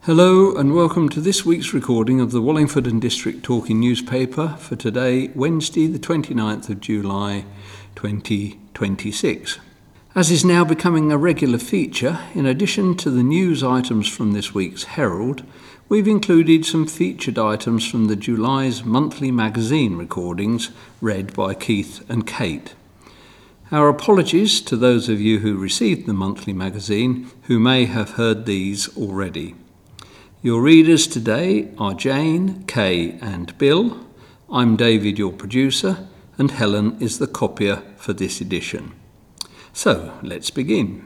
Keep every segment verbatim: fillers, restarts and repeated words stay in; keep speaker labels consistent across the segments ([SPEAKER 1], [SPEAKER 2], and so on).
[SPEAKER 1] Hello and welcome to this week's recording of the Wallingford and District Talking newspaper for today, Wednesday the twenty-ninth of July twenty twenty-six. As is now becoming a regular feature, in addition to the news items from this week's Herald, we've included some featured items from the July's monthly magazine recordings read by Keith and Kate. Our apologies to those of you who received the monthly magazine who may have heard these already. Your readers today are Jane, Kay and Bill. I'm David, your producer, and Helen is the copier for this edition. So, let's begin.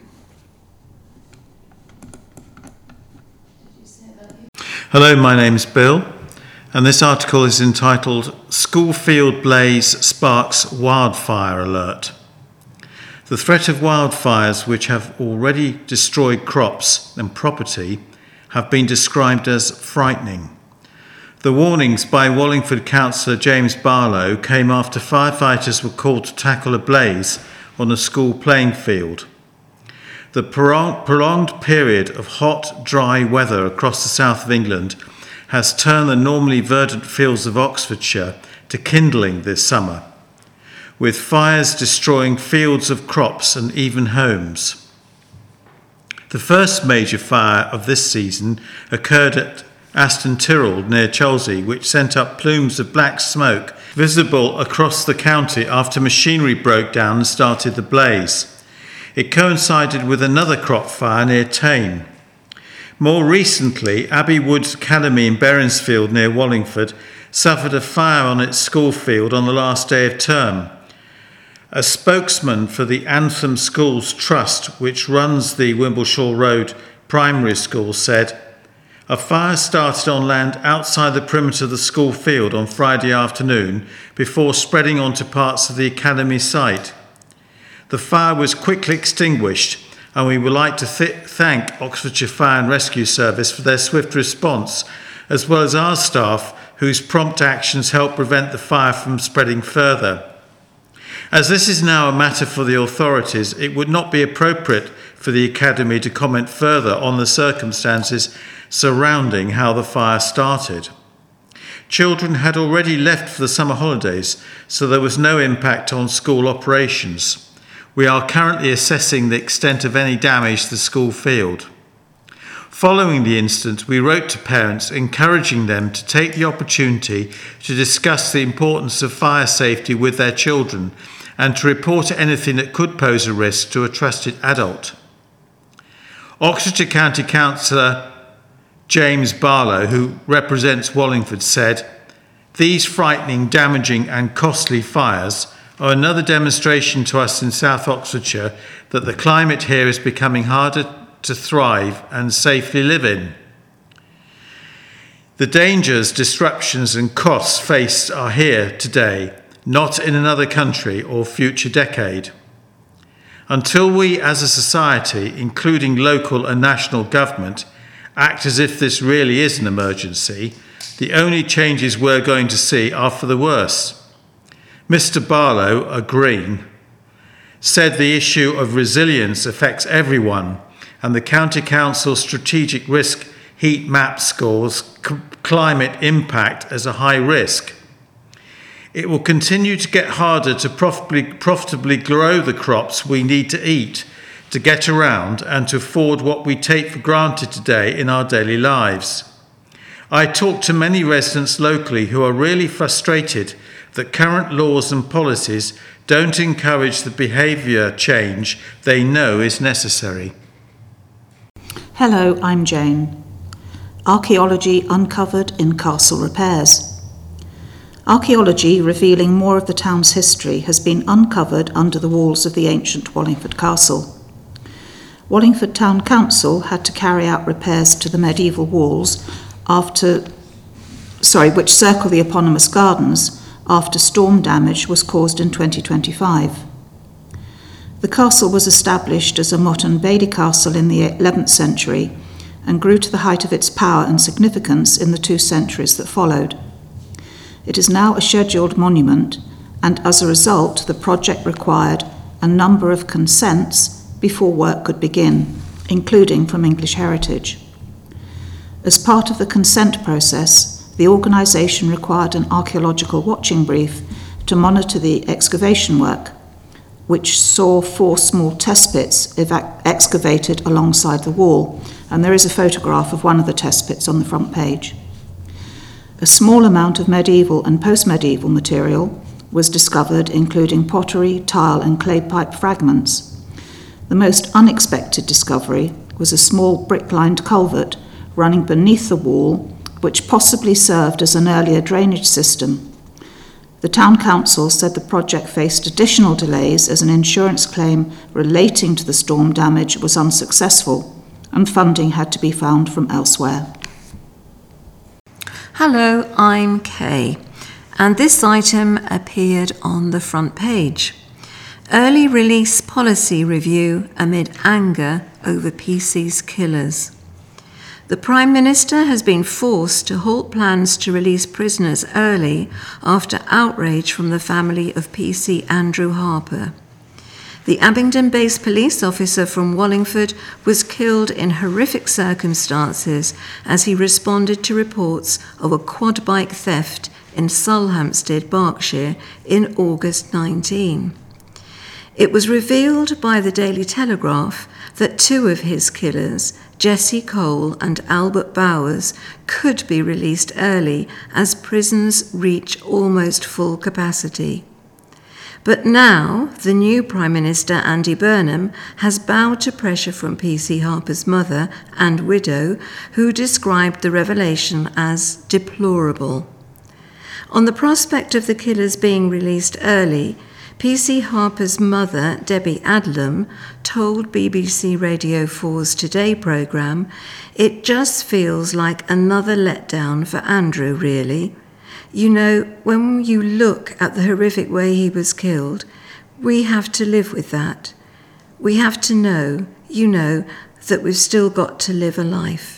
[SPEAKER 2] Hello, my name's Bill, and this article is entitled Schoolfield Blaze Sparks Wildfire Alert. The threat of wildfires, which have already destroyed crops and property, have been described as frightening. The warnings by Wallingford councillor James Barlow came after firefighters were called to tackle a blaze on a school playing field. The prolonged period of hot, dry weather across the south of England has turned the normally verdant fields of Oxfordshire to kindling this summer, with fires destroying fields of crops and even homes. The first major fire of this season occurred at Aston Tyrrell near Chelsea, which sent up plumes of black smoke visible across the county after machinery broke down and started the blaze. It coincided with another crop fire near Tame. More recently, Abbey Woods Academy in Berensfield near Wallingford suffered a fire on its school field on the last day of term. A spokesman for the Anthem Schools Trust, which runs the Wimbleshaw Road Primary School, said, "A fire started on land outside the perimeter of the school field on Friday afternoon before spreading onto parts of the academy site. The fire was quickly extinguished, and we would like to th- thank Oxfordshire Fire and Rescue Service for their swift response, as well as our staff, whose prompt actions helped prevent the fire from spreading further. As this is now a matter for the authorities, it would not be appropriate for the Academy to comment further on the circumstances surrounding how the fire started. Children had already left for the summer holidays, so there was no impact on school operations. We are currently assessing the extent of any damage to the school field. Following the incident, we wrote to parents encouraging them to take the opportunity to discuss the importance of fire safety with their children and to report anything that could pose a risk to a trusted adult." Oxfordshire County Councillor James Barlow, who represents Wallingford, said, "These frightening, damaging and costly fires are another demonstration to us in South Oxfordshire that the climate here is becoming harder to thrive and safely live in. The dangers, disruptions and costs faced are here today, not in another country or future decade. Until we as a society, including local and national government, act as if this really is an emergency, the only changes we're going to see are for the worse." Mister Barlow, a Green, said the issue of resilience affects everyone, and the County Council's strategic risk heat map scores c- climate impact as a high risk. "It will continue to get harder to profitably, profitably grow the crops we need to eat, to get around and to afford what we take for granted today in our daily lives. I talk to many residents locally who are really frustrated that current laws and policies don't encourage the behaviour change they know is necessary."
[SPEAKER 3] Hello, I'm Jane. Archaeology uncovered in castle repairs. Archaeology revealing more of the town's history has been uncovered under the walls of the ancient Wallingford Castle. Wallingford Town Council had to carry out repairs to the medieval walls after, sorry, which circle the eponymous gardens after storm damage was caused in twenty twenty-five. The castle was established as a motte and bailey castle in the eleventh century and grew to the height of its power and significance in the two centuries that followed. It is now a scheduled monument, and as a result, the project required a number of consents before work could begin, including from English Heritage. As part of the consent process, the organisation required an archaeological watching brief to monitor the excavation work, which saw four small test pits eva- excavated alongside the wall, and there is a photograph of one of the test pits on the front page. A small amount of medieval and post-medieval material was discovered, including pottery, tile and clay pipe fragments. The most unexpected discovery was a small brick-lined culvert running beneath the wall, which possibly served as an earlier drainage system. The town council said the project faced additional delays as an insurance claim relating to the storm damage was unsuccessful, and funding had to be found from elsewhere.
[SPEAKER 4] Hello, I'm Kay, and this item appeared on the front page. Early release policy review amid anger over P C's killers. The Prime Minister has been forced to halt plans to release prisoners early after outrage from the family of P C Andrew Harper. The Abingdon-based police officer from Wallingford was killed in horrific circumstances as he responded to reports of a quad bike theft in Sulhampstead, Berkshire, in August nineteenth. It was revealed by the Daily Telegraph that two of his killers, Jesse Cole and Albert Bowers, could be released early as prisons reach almost full capacity. But now, the new Prime Minister, Andy Burnham, has bowed to pressure from P C Harper's mother and widow, who described the revelation as deplorable. On the prospect of the killers being released early, P C Harper's mother, Debbie Adlam, told B B C Radio four's Today programme, "It just feels like another letdown for Andrew, really. You know, when you look at the horrific way he was killed, we have to live with that. We have to know, you know, that we've still got to live a life.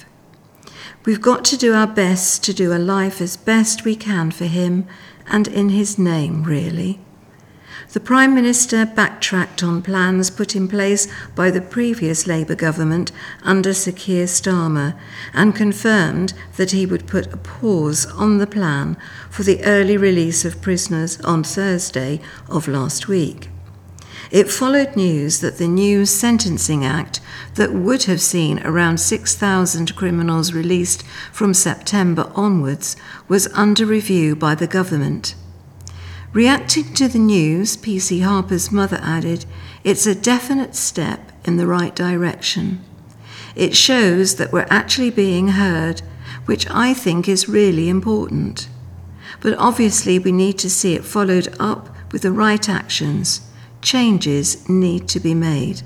[SPEAKER 4] We've got to do our best to do a life as best we can for him and in his name, really." The Prime Minister backtracked on plans put in place by the previous Labour government under Sir Keir Starmer and confirmed that he would put a pause on the plan for the early release of prisoners on Thursday of last week. It followed news that the new Sentencing Act that would have seen around six thousand criminals released from September onwards was under review by the government. Reacting to the news, P C Harper's mother added, "It's a definite step in the right direction. It shows that we're actually being heard, which I think is really important. But obviously we need to see it followed up with the right actions. Changes need to be made."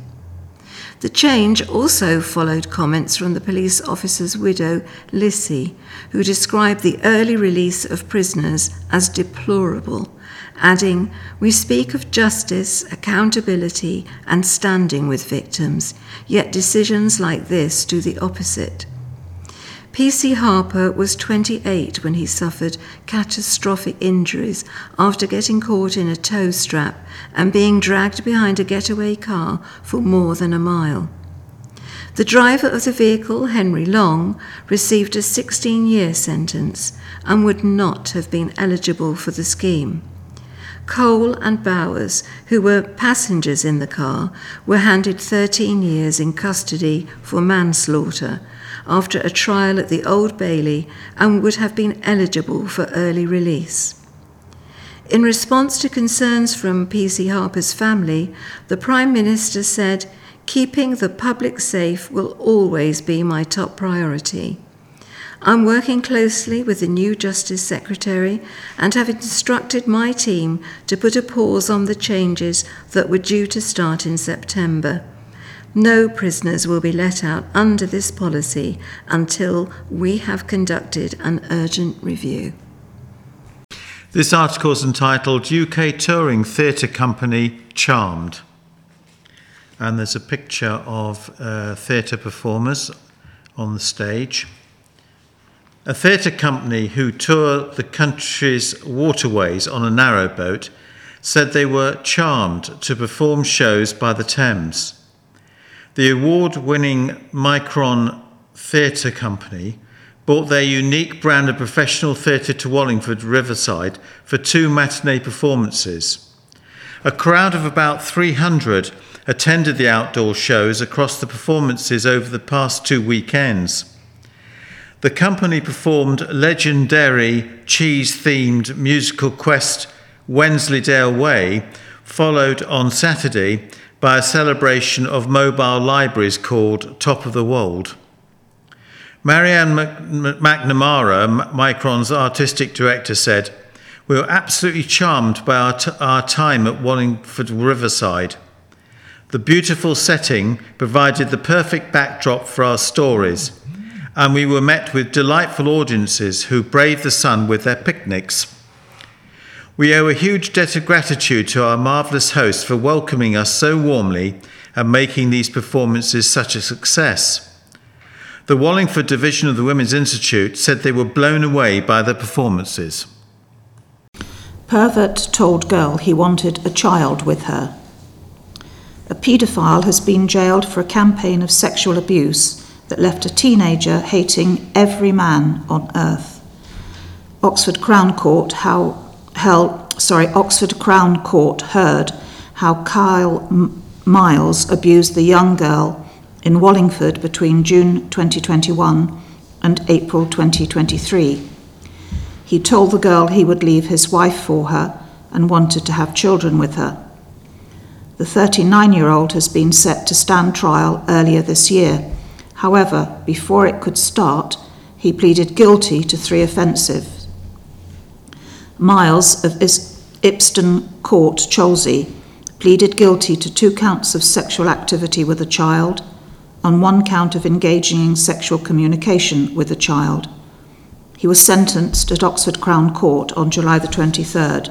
[SPEAKER 4] The change also followed comments from the police officer's widow, Lissy, who described the early release of prisoners as deplorable, adding, "We speak of justice, accountability and standing with victims, yet decisions like this do the opposite." P C Harper was twenty-eight when he suffered catastrophic injuries after getting caught in a tow strap and being dragged behind a getaway car for more than a mile. The driver of the vehicle, Henry Long, received a sixteen-year sentence and would not have been eligible for the scheme. Cole and Bowers, who were passengers in the car, were handed thirteen years in custody for manslaughter after a trial at the Old Bailey and would have been eligible for early release. In response to concerns from P C Harper's family, the Prime Minister said, "Keeping the public safe will always be my top priority. I'm working closely with the new Justice Secretary and have instructed my team to put a pause on the changes that were due to start in September. No prisoners will be let out under this policy until we have conducted an urgent review."
[SPEAKER 2] This article is entitled U K Touring Theatre Company Charmed. And there's a picture of uh, theatre performers on the stage. A theatre company who tour the country's waterways on a narrowboat said they were charmed to perform shows by the Thames. The award-winning Micron Theatre Company brought their unique brand of professional theatre to Wallingford Riverside for two matinee performances. A crowd of about three hundred attended the outdoor shows across the performances over the past two weekends. The company performed legendary cheese-themed musical quest Wensleydale Way, followed on Saturday by a celebration of mobile libraries called Top of the Wold. Marianne McNamara, Micron's artistic director, said, "We were absolutely charmed by our, t- our time at Wallingford Riverside. The beautiful setting provided the perfect backdrop for our stories, and we were met with delightful audiences who braved the sun with their picnics. We owe a huge debt of gratitude to our marvellous hosts for welcoming us so warmly and making these performances such a success." The Wallingford division of the Women's Institute said they were blown away by the performances.
[SPEAKER 3] Pervert told girl he wanted a child with her. A paedophile has been jailed for a campaign of sexual abuse that left a teenager hating every man on earth. Oxford Crown Court how held, sorry, Oxford Crown Court heard how Kyle M- Miles abused the young girl in Wallingford between June twenty twenty-one and April twenty twenty-three. He told the girl he would leave his wife for her and wanted to have children with her. The thirty-nine-year-old has been set to stand trial earlier this year. However, before it could start, he pleaded guilty to three offences. Miles of Ipston Court, Cholsey, pleaded guilty to two counts of sexual activity with a child and one count of engaging in sexual communication with a child. He was sentenced at Oxford Crown Court on July the twenty-third.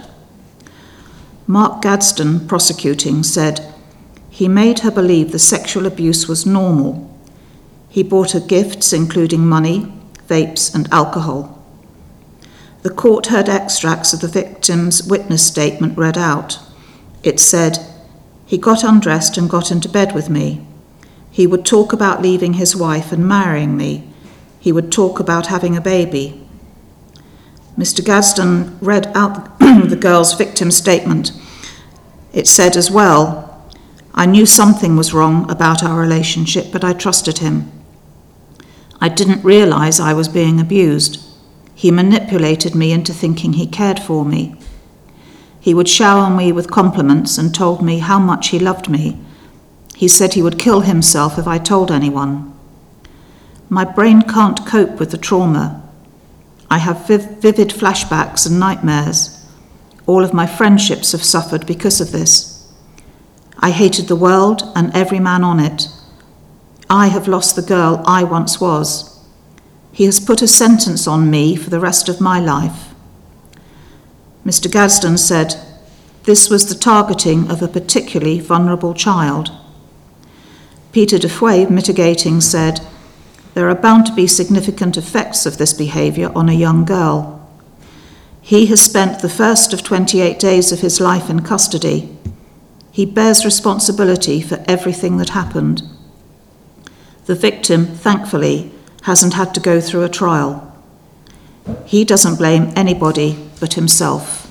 [SPEAKER 3] Mark Gadsden, prosecuting, said, "He made her believe the sexual abuse was normal. He bought her gifts, including money, vapes, and alcohol." The court heard extracts of the victim's witness statement read out. It said, "He got undressed and got into bed with me. He would talk about leaving his wife and marrying me. He would talk about having a baby." Mister Gadsden read out the girl's victim statement. It said as well, "I knew something was wrong about our relationship, but I trusted him. I didn't realize I was being abused. He manipulated me into thinking he cared for me. He would shower me with compliments and told me how much he loved me. He said he would kill himself if I told anyone. My brain can't cope with the trauma. I have viv- vivid flashbacks and nightmares. All of my friendships have suffered because of this. I hated the world and every man on it. I have lost the girl I once was. He has put a sentence on me for the rest of my life." Mister Gadsden said, "This was the targeting of a particularly vulnerable child." Peter Defoe, mitigating, said, "There are bound to be significant effects of this behaviour on a young girl. He has spent the first of twenty-eight days of his life in custody. He bears responsibility for everything that happened. The victim, thankfully, hasn't had to go through a trial. He doesn't blame anybody but himself."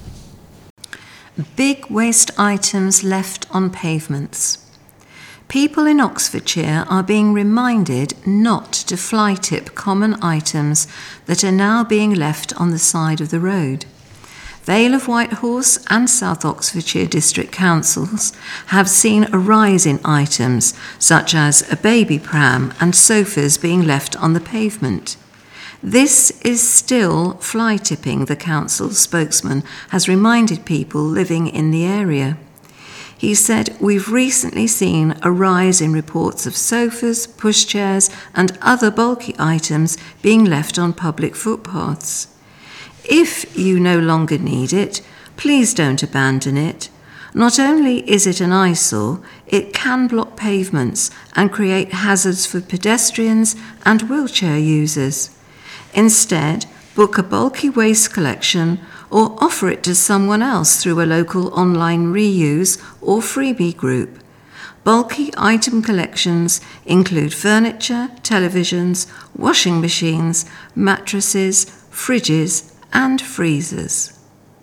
[SPEAKER 4] Big waste items left on pavements. People in Oxfordshire are being reminded not to fly tip common items that are now being left on the side of the road. Vale of Whitehorse and South Oxfordshire District Councils have seen a rise in items such as a baby pram and sofas being left on the pavement. This is still fly tipping, the council spokesman has reminded people living in the area. He said, "We've recently seen a rise in reports of sofas, pushchairs and other bulky items being left on public footpaths. If you no longer need it, please don't abandon it. Not only is it an eyesore, it can block pavements and create hazards for pedestrians and wheelchair users. Instead, book a bulky waste collection or offer it to someone else through a local online reuse or freebie group. Bulky item collections include furniture, televisions, washing machines, mattresses, fridges, and freezers.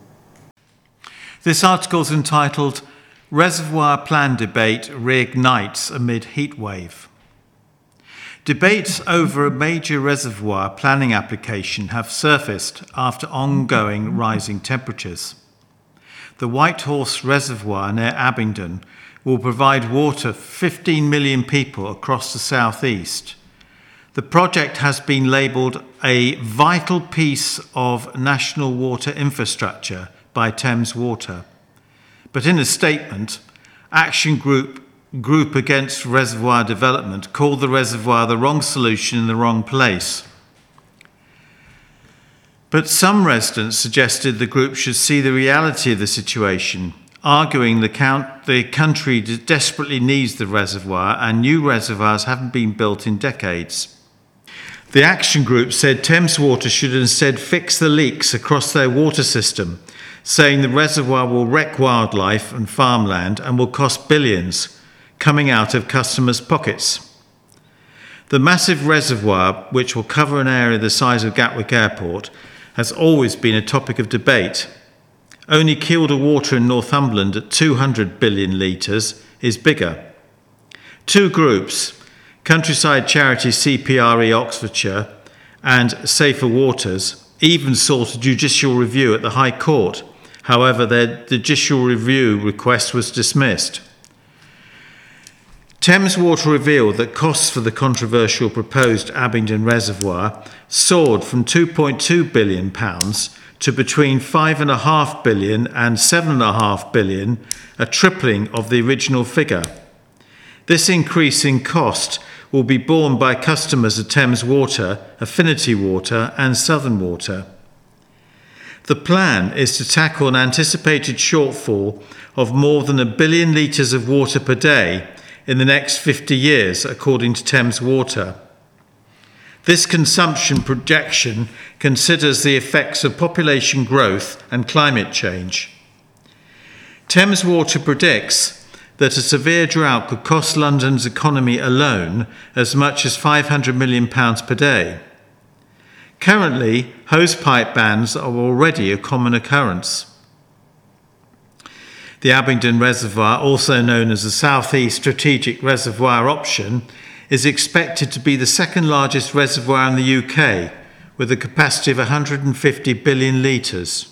[SPEAKER 2] This article is entitled Reservoir Plan Debate Reignites Amid Heatwave. Debates over a major reservoir planning application have surfaced after ongoing rising temperatures. The Whitehorse Reservoir near Abingdon will provide water for fifteen million people across the southeast. The project has been labelled a vital piece of national water infrastructure by Thames Water. But in a statement, Action Group Group Against Reservoir Development called the reservoir the wrong solution in the wrong place. But some residents suggested the group should see the reality of the situation, arguing the, count, the country desperately needs the reservoir and new reservoirs haven't been built in decades. The Action Group said Thames Water should instead fix the leaks across their water system, saying the reservoir will wreck wildlife and farmland and will cost billions, coming out of customers' pockets. The massive reservoir, which will cover an area the size of Gatwick Airport, has always been a topic of debate. Only Kielder Water in Northumberland at two hundred billion litres is bigger. Two groups, Countryside Charity C P R E Oxfordshire and Safer Waters, even sought a judicial review at the High Court. However, their judicial review request was dismissed. Thames Water revealed that costs for the controversial proposed Abingdon Reservoir soared from two point two billion pounds to between five point five billion pounds and seven point five billion pounds, a tripling of the original figure. This increase in cost will be borne by customers of Thames Water, Affinity Water and Southern Water. The plan is to tackle an anticipated shortfall of more than a billion litres of water per day in the next fifty years, according to Thames Water. This consumption projection considers the effects of population growth and climate change. Thames Water predicts that a severe drought could cost London's economy alone as much as five hundred million pounds per day. Currently, hosepipe bans are already a common occurrence. The Abingdon Reservoir, also known as the South East Strategic Reservoir Option, is expected to be the second largest reservoir in the U K, with a capacity of one hundred fifty billion litres.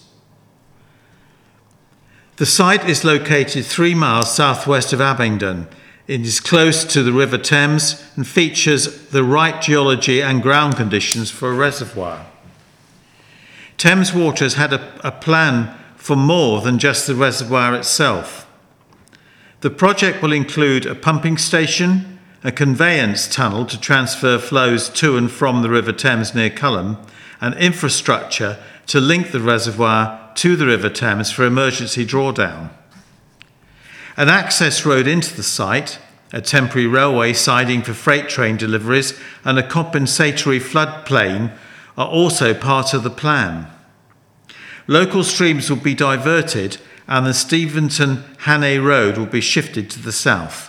[SPEAKER 2] The site is located three miles southwest of Abingdon. It is close to the River Thames and features the right geology and ground conditions for a reservoir. Thames Water has had a, a plan for more than just the reservoir itself. The project will include a pumping station, a conveyance tunnel to transfer flows to and from the River Thames near Culham, and infrastructure to link the reservoir to the River Thames for emergency drawdown. An access road into the site, a temporary railway siding for freight train deliveries, and a compensatory floodplain are also part of the plan. Local streams will be diverted and the Steventon-Hannay Road will be shifted to the south.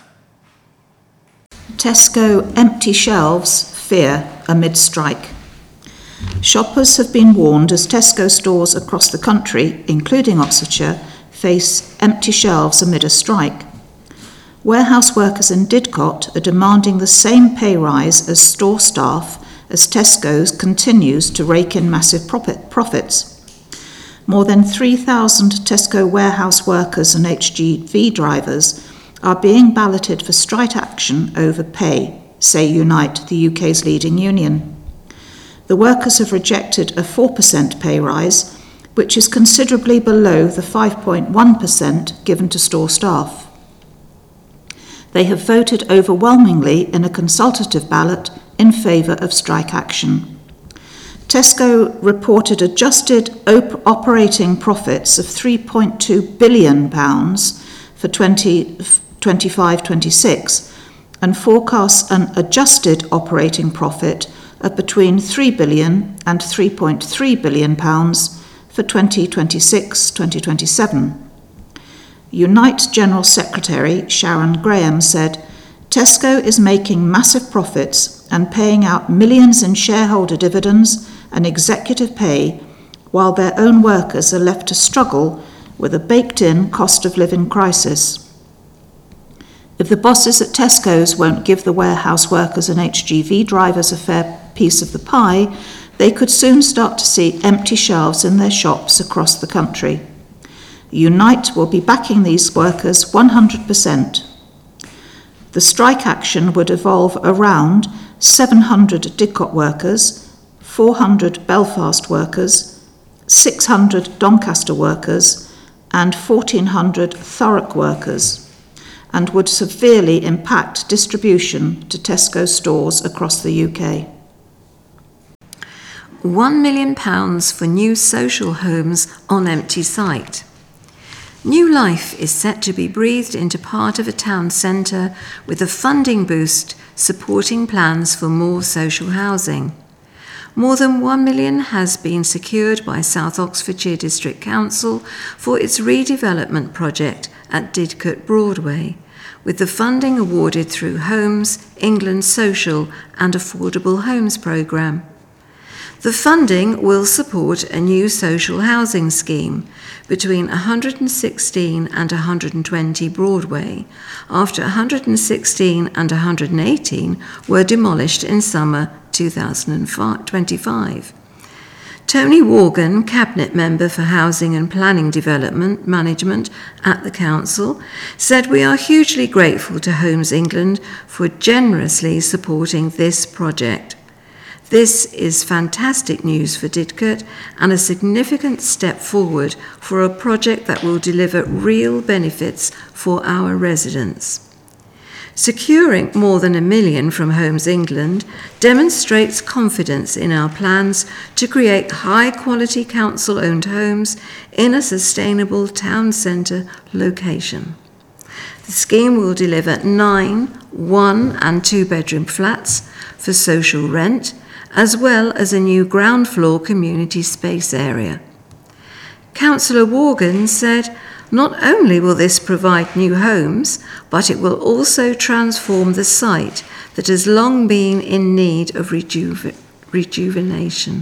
[SPEAKER 3] Tesco empty shelves fear amid strike. Shoppers have been warned as Tesco stores across the country, including Oxfordshire, face empty shelves amid a strike. Warehouse workers in Didcot are demanding the same pay rise as store staff as Tesco's continues to rake in massive profit profits. More than three thousand Tesco warehouse workers and H G V drivers are being balloted for strike action over pay, say Unite, the U K's leading union. The workers have rejected a four percent pay rise, which is considerably below the five point one percent given to store staff. They have voted overwhelmingly in a consultative ballot in favour of strike action. Tesco reported adjusted op- operating profits of three point two billion pounds for twenty twenty-five twenty-six and forecasts an adjusted operating profit of between three billion pounds and three point three billion pounds for twenty twenty-six twenty twenty-seven. Unite General Secretary Sharon Graham said, Tesco is making massive profits and paying out millions in shareholder dividends and executive pay, while their own workers are left to struggle with a baked-in cost of living crisis. If the bosses at Tesco's won't give the warehouse workers and H G V drivers a fair piece of the pie, they could soon start to see empty shelves in their shops across the country. Unite will be backing these workers one hundred percent. The strike action would evolve around seven hundred Didcot workers, four hundred Belfast workers, six hundred Doncaster workers, and fourteen hundred Thurrock workers, and would severely impact distribution to Tesco stores across the U K.
[SPEAKER 4] One million pounds for new social homes on empty site. New life is set to be breathed into part of a town centre with a funding boost supporting plans for more social housing. More than one million has been secured by South Oxfordshire District Council for its redevelopment project at Didcot Broadway, with the funding awarded through Homes England Social and Affordable Homes programme. The funding will support a new social housing scheme between one hundred sixteen and one hundred twenty Broadway, after one hundred sixteen and one hundred eighteen were demolished in summer two thousand twenty-five. Tony Worgan, Cabinet Member for Housing and Planning Development Management at the Council, said, "We are hugely grateful to Homes England for generously supporting this project. This is fantastic news for Didcot and a significant step forward for a project that will deliver real benefits for our residents." Securing more than a million from Homes England demonstrates confidence in our plans to create high-quality council-owned homes in a sustainable town centre location. The scheme will deliver nine one- and two-bedroom flats for social rent, as well as a new ground floor community space area. Councillor Worgan said, "Not only will this provide new homes, but it will also transform the site that has long been in need of rejuve- rejuvenation.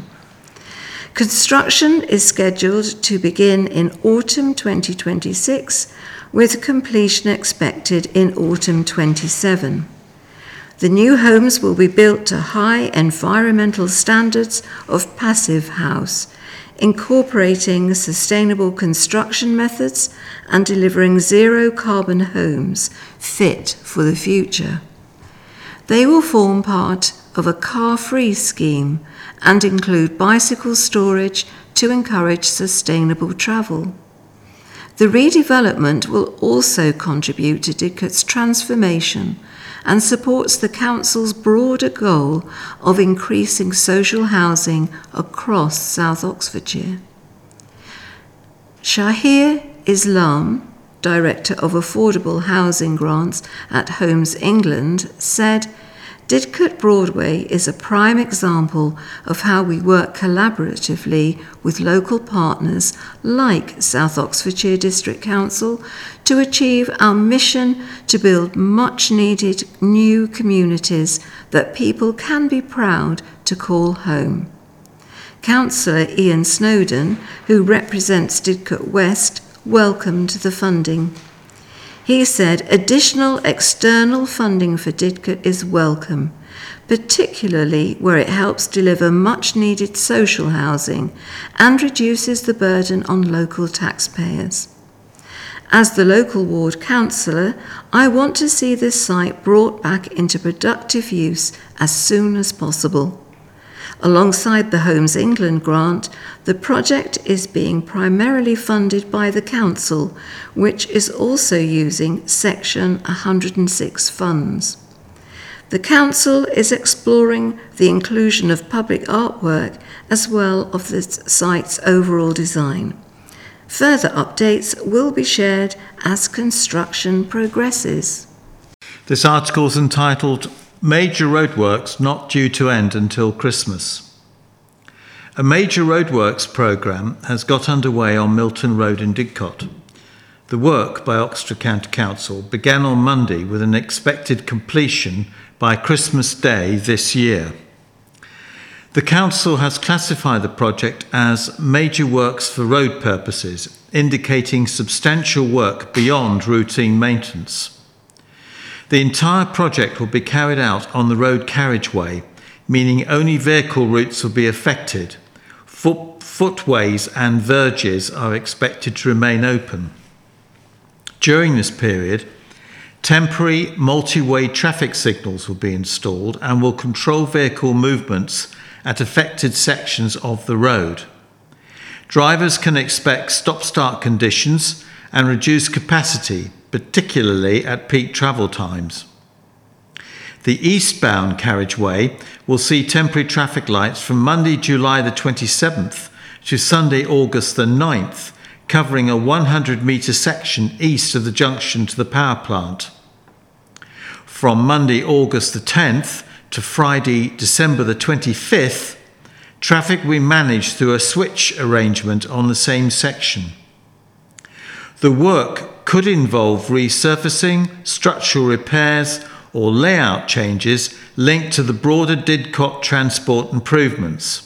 [SPEAKER 4] Construction is scheduled to begin in autumn twenty twenty-six, with completion expected in autumn twenty-seven. The new homes will be built to high environmental standards of passive house, incorporating sustainable construction methods and delivering zero carbon homes fit for the future. They will form part of a car-free scheme and include bicycle storage to encourage sustainable travel. The redevelopment will also contribute to Didcot's transformation and supports the Council's broader goal of increasing social housing across South Oxfordshire. Shahir Islam, Director of Affordable Housing Grants at Homes England, said, "Didcot Broadway is a prime example of how we work collaboratively with local partners like South Oxfordshire District Council to achieve our mission to build much-needed new communities that people can be proud to call home." Councillor Ian Snowden, who represents Didcot West, welcomed the funding. He said additional external funding for Didcot is welcome, particularly where it helps deliver much-needed social housing and reduces the burden on local taxpayers. As the local ward councillor, I want to see this site brought back into productive use as soon as possible. Alongside the Homes England grant, the project is being primarily funded by the Council, which is also using Section one hundred six funds. The Council is exploring the inclusion of public artwork as well as the site's overall design. Further updates will be shared as construction progresses.
[SPEAKER 2] This article is entitled "Major Roadworks Not Due to End Until Christmas." A major roadworks programme has got underway on Milton Road in Didcot. The work by Oxford County Council began on Monday with an expected completion by Christmas Day this year. The Council has classified the project as major works for road purposes, indicating substantial work beyond routine maintenance. The entire project will be carried out on the road carriageway, meaning only vehicle routes will be affected. Foot, footways and verges are expected to remain open. During this period, temporary multi-way traffic signals will be installed and will control vehicle movements at affected sections of the road. Drivers can expect stop-start conditions and reduced capacity, particularly at peak travel times. The eastbound carriageway will see temporary traffic lights from Monday, July the twenty-seventh to Sunday, August the ninth, covering a one hundred metre section east of the junction to the power plant. From Monday, August the tenth to Friday, December the twenty-fifth, traffic will be managed through a switch arrangement on the same section. The work could involve resurfacing, structural repairs, or layout changes linked to the broader Didcot transport improvements.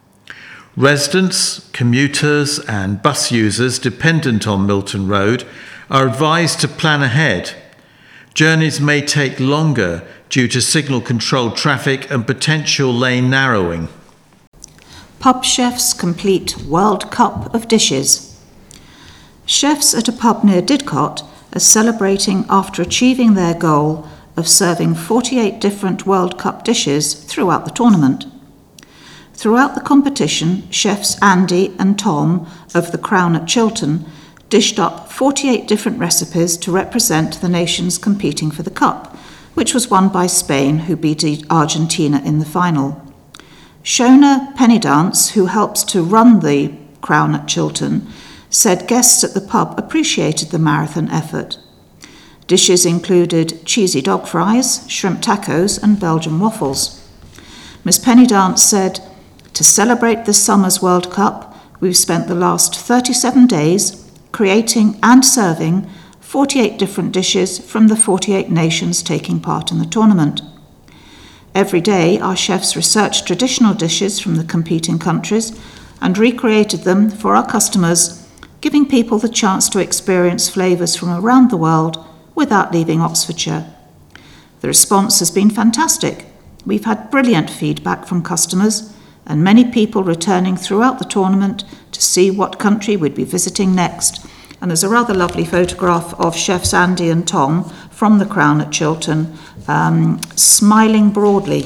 [SPEAKER 2] Residents, commuters and bus users dependent on Milton Road are advised to plan ahead. Journeys may take longer due to signal-controlled traffic and potential lane narrowing.
[SPEAKER 3] Pub chefs complete World Cup of dishes. Chefs at a pub near Didcot are celebrating after achieving their goal of serving forty-eight different World Cup dishes throughout the tournament. Throughout the competition, chefs Andy and Tom of the Crown at Chiltern dished up forty-eight different recipes to represent the nations competing for the cup, which was won by Spain, who beat Argentina in the final. Shona Pennydance, who helps to run the Crown at Chiltern, said guests at the pub appreciated the marathon effort. Dishes included cheesy dog fries, shrimp tacos and Belgian waffles. Miss Pennydance said, "To celebrate this summer's World Cup, we've spent the last thirty-seven days creating and serving forty-eight different dishes from the forty-eight nations taking part in the tournament. Every day, our chefs researched traditional dishes from the competing countries and recreated them for our customers, giving people the chance to experience flavours from around the world without leaving Oxfordshire. The response has been fantastic. We've had brilliant feedback from customers and many people returning throughout the tournament to see what country we'd be visiting next." And there's a rather lovely photograph of chefs Andy and Tom from the Crown at Chiltern, um, smiling broadly.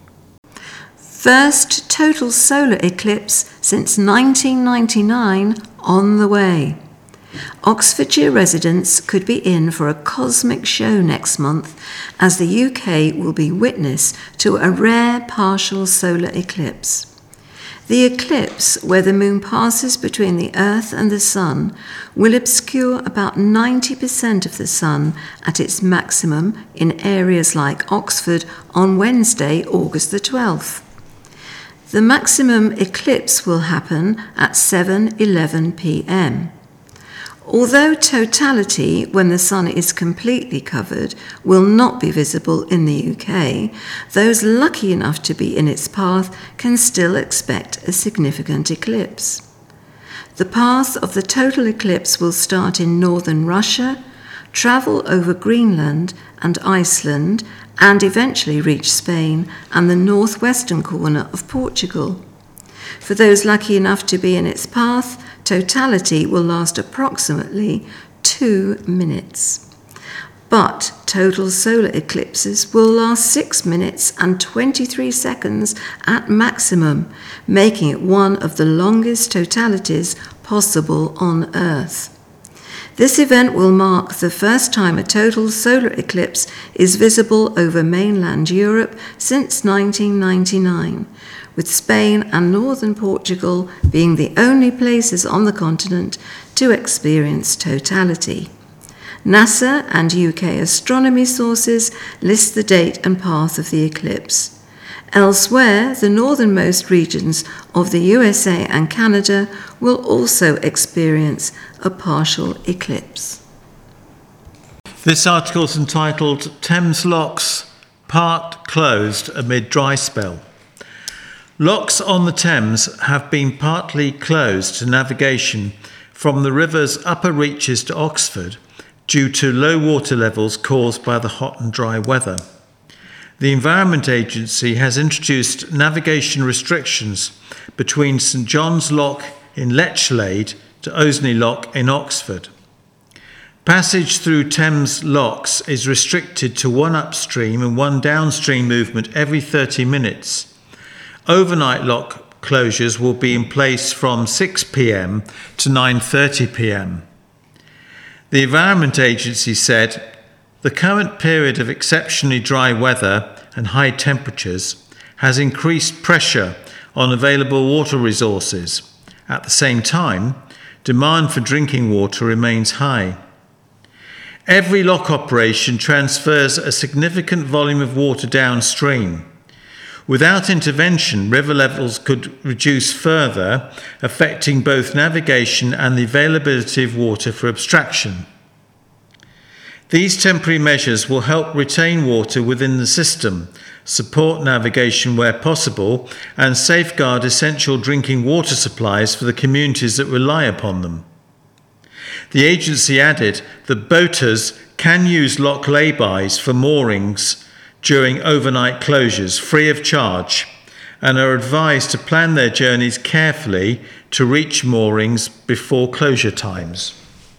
[SPEAKER 4] First total solar eclipse since nineteen ninety-nine on the way. Oxfordshire residents could be in for a cosmic show next month as the U K will be witness to a rare partial solar eclipse. The eclipse, where the moon passes between the Earth and the Sun, will obscure about ninety percent of the Sun at its maximum in areas like Oxford on Wednesday, August the twelfth. The maximum eclipse will happen at seven eleven p m. Although totality, when the sun is completely covered, will not be visible in the U K, those lucky enough to be in its path can still expect a significant eclipse. The path of the total eclipse will start in northern Russia, travel over Greenland and Iceland, and eventually reach Spain and the northwestern corner of Portugal. For those lucky enough to be in its path, totality will last approximately two minutes. But total solar eclipses will last six minutes and twenty-three seconds at maximum, making it one of the longest totalities possible on Earth. This event will mark the first time a total solar eclipse is visible over mainland Europe since nineteen ninety-nine, with Spain and northern Portugal being the only places on the continent to experience totality. NASA and U K astronomy sources list the date and path of the eclipse. Elsewhere, the northernmost regions of the U S A and Canada will also experience a partial eclipse.
[SPEAKER 2] This article is entitled Thames Locks Part Closed Amid Dry Spell. Locks on the Thames have been partly closed to navigation from the river's upper reaches to Oxford due to low water levels caused by the hot and dry weather. The Environment Agency has introduced navigation restrictions between St John's Lock in Lechlade to Oseney Lock in Oxford. Passage through Thames locks is restricted to one upstream and one downstream movement every thirty minutes. Overnight lock closures will be in place from six p m to nine thirty p m. The Environment Agency said, the current period of exceptionally dry weather and high temperatures has increased pressure on available water resources. At the same time, demand for drinking water remains high. Every lock operation transfers a significant volume of water downstream. Without intervention, river levels could reduce further, affecting both navigation and the availability of water for abstraction. These temporary measures will help retain water within the system, support navigation where possible, and safeguard essential drinking water supplies for the communities that rely upon them. The agency added that boaters can use lock laybys for moorings during overnight closures free of charge and are advised to plan their journeys carefully to reach moorings before closure times.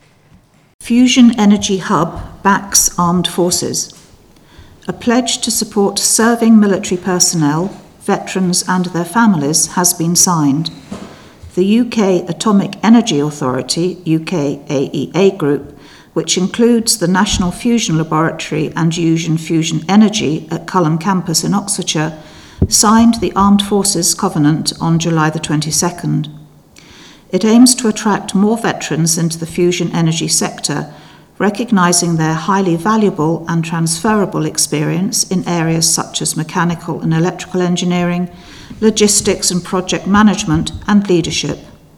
[SPEAKER 3] Fusion Energy Hub backs armed forces. A pledge to support serving military personnel, veterans and their families has been signed. The U K Atomic Energy Authority, U K A E A Group, which includes the National Fusion Laboratory and Fusion Fusion Energy at Culham campus in Oxfordshire, signed the Armed Forces Covenant on July the twenty-second. It aims to attract more veterans into the fusion energy sector, recognising their highly valuable and transferable experience in areas such as mechanical and electrical engineering, logistics and project management, and leadership.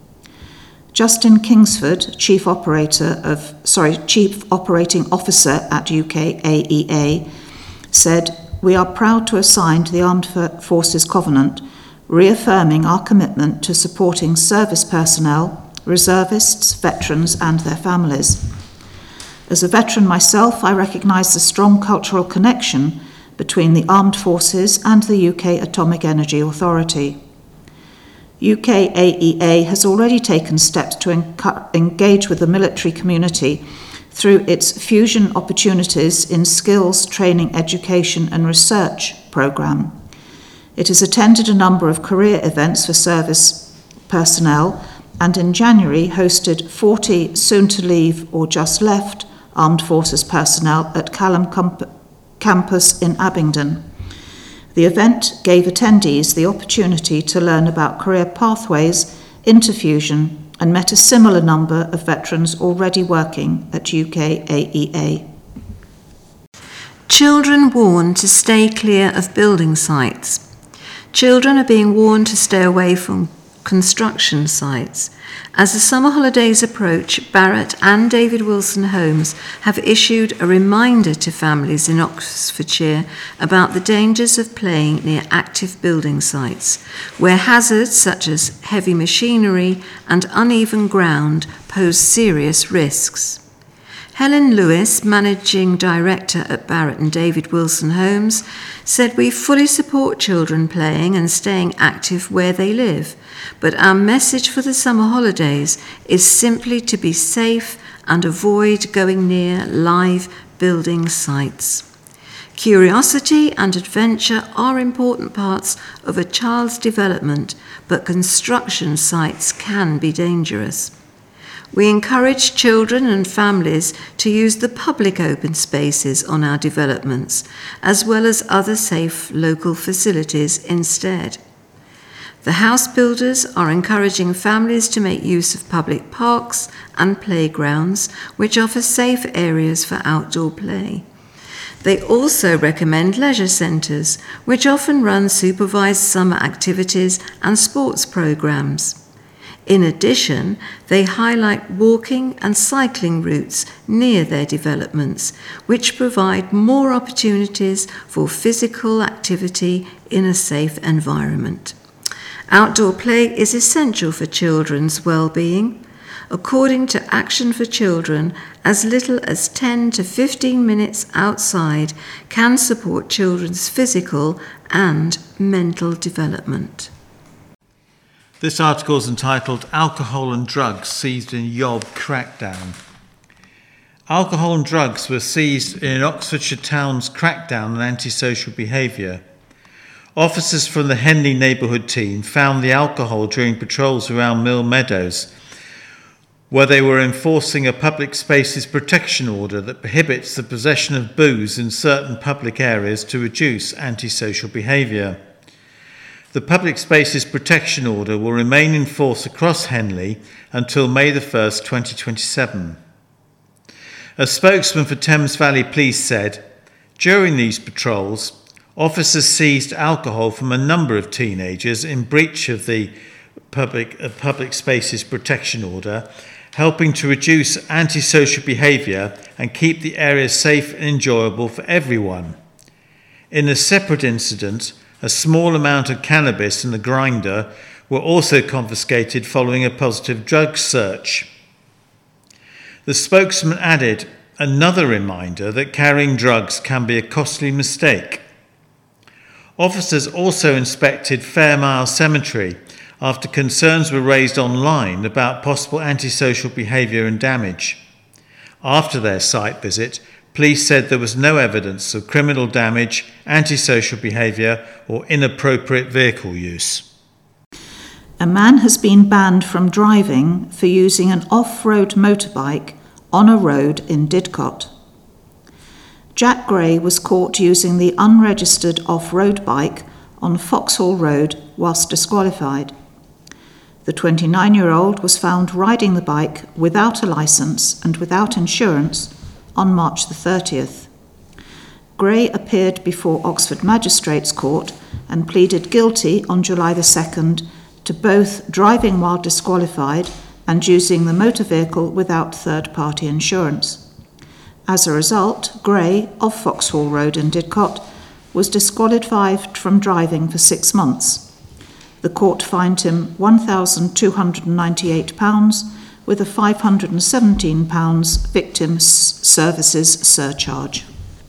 [SPEAKER 3] Justin Kingsford, Chief Operator of, sorry, Chief Operating Officer at U K A E A, said, "We are proud to have signed the Armed Forces Covenant, reaffirming our commitment to supporting service personnel, reservists, veterans, and their families. As a veteran myself, I recognise the strong cultural connection between the Armed Forces and the U K Atomic Energy Authority. U K A E A has already taken steps to enc- engage with the military community through its Fusion Opportunities in Skills, Training, Education and Research programme. It has attended a number of career events for service personnel and in January hosted forty soon-to-leave or just left Armed Forces personnel at Culham Camp- campus in Abingdon. The event gave attendees the opportunity to learn about career pathways into fusion and met a similar number of veterans already working at U K A E A.
[SPEAKER 4] Children warned to stay clear of building sites. Children are being warned to stay away from construction sites. As the summer holidays approach, Barratt and David Wilson Homes have issued a reminder to families in Oxfordshire about the dangers of playing near active building sites, where hazards such as heavy machinery and uneven ground pose serious risks. Helen Lewis, Managing Director at Barratt and David Wilson Homes, said, "We fully support children playing and staying active where they live, but our message for the summer holidays is simply to be safe and avoid going near live building sites. Curiosity and adventure are important parts of a child's development, but construction sites can be dangerous. We encourage children and families to use the public open spaces on our developments, as well as other safe local facilities instead. The house builders are encouraging families to make use of public parks and playgrounds, which offer safe areas for outdoor play. They also recommend leisure centres, which often run supervised summer activities and sports programmes. In addition, they highlight walking and cycling routes near their developments, which provide more opportunities for physical activity in a safe environment. Outdoor play is essential for children's well-being. According to Action for Children, as little as ten to fifteen minutes outside can support children's physical and mental development.
[SPEAKER 2] This article is entitled Alcohol and Drugs Seized in Yob Crackdown. Alcohol and drugs were seized in Oxfordshire Town's crackdown on antisocial behaviour. Officers from the Henley neighbourhood team found the alcohol during patrols around Mill Meadows, where they were enforcing a public spaces protection order that prohibits the possession of booze in certain public areas to reduce antisocial behaviour. The Public Spaces Protection Order will remain in force across Henley until May the first, twenty twenty-seven. A spokesman for Thames Valley Police said, during these patrols, officers seized alcohol from a number of teenagers in breach of the Public, uh, Public Spaces Protection Order, helping to reduce antisocial behaviour and keep the area safe and enjoyable for everyone. In a separate incident, a small amount of cannabis and a grinder were also confiscated following a positive drug search. The spokesman added, another reminder that carrying drugs can be a costly mistake. Officers also inspected Fairmile Cemetery after concerns were raised online about possible antisocial behaviour and damage. After their site visit, police said there was no evidence of criminal damage, antisocial behaviour or inappropriate vehicle use.
[SPEAKER 3] A man has been banned from driving for using an off-road motorbike on a road in Didcot. Jack Gray was caught using the unregistered off-road bike on Foxhall Road whilst disqualified. The twenty-nine-year-old was found riding the bike without a licence and without insurance on March the thirtieth. Gray appeared before Oxford Magistrates Court and pleaded guilty on July the second to both driving while disqualified and using the motor vehicle without third-party insurance. As a result, Gray, of Foxhall Road in Didcot, was disqualified from driving for six months. The court fined him one thousand two hundred ninety-eight pounds with a five hundred seventeen pounds victims' services surcharge.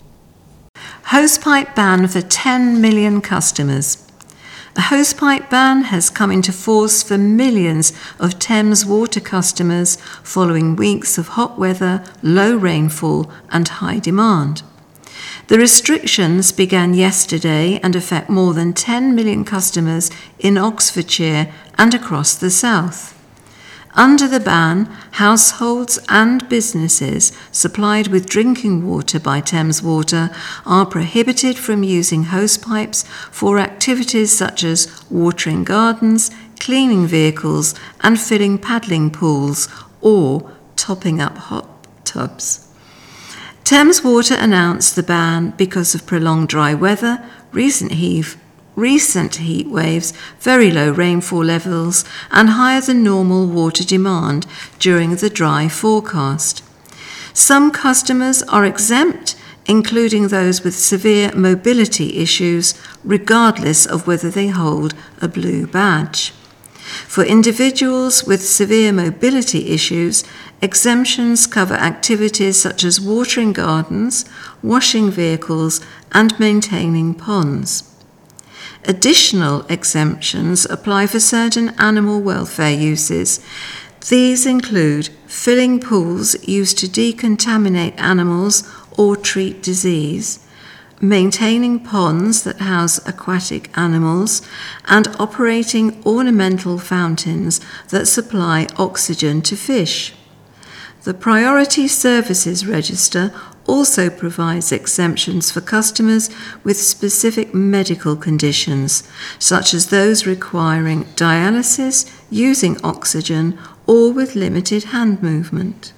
[SPEAKER 4] Hosepipe ban for ten million customers. A hosepipe ban has come into force for millions of Thames Water customers following weeks of hot weather, low rainfall and high demand. The restrictions began yesterday and affect more than ten million customers in Oxfordshire and across the south. Under the ban, households and businesses supplied with drinking water by Thames Water are prohibited from using hosepipes for activities such as watering gardens, cleaning vehicles and filling paddling pools or topping up hot tubs. Thames Water announced the ban because of prolonged dry weather, recent heave Recent heat waves, very low rainfall levels and higher than normal water demand during the dry forecast. Some customers are exempt, including those with severe mobility issues, regardless of whether they hold a blue badge. For individuals with severe mobility issues, exemptions cover activities such as watering gardens, washing vehicles and maintaining ponds. Additional exemptions apply for certain animal welfare uses. These include filling pools used to decontaminate animals or treat disease, maintaining ponds that house aquatic animals, and operating ornamental fountains that supply oxygen to fish. The Priority Services Register also provides exemptions for customers with specific medical conditions, such as those requiring dialysis, using oxygen, or with limited hand movement.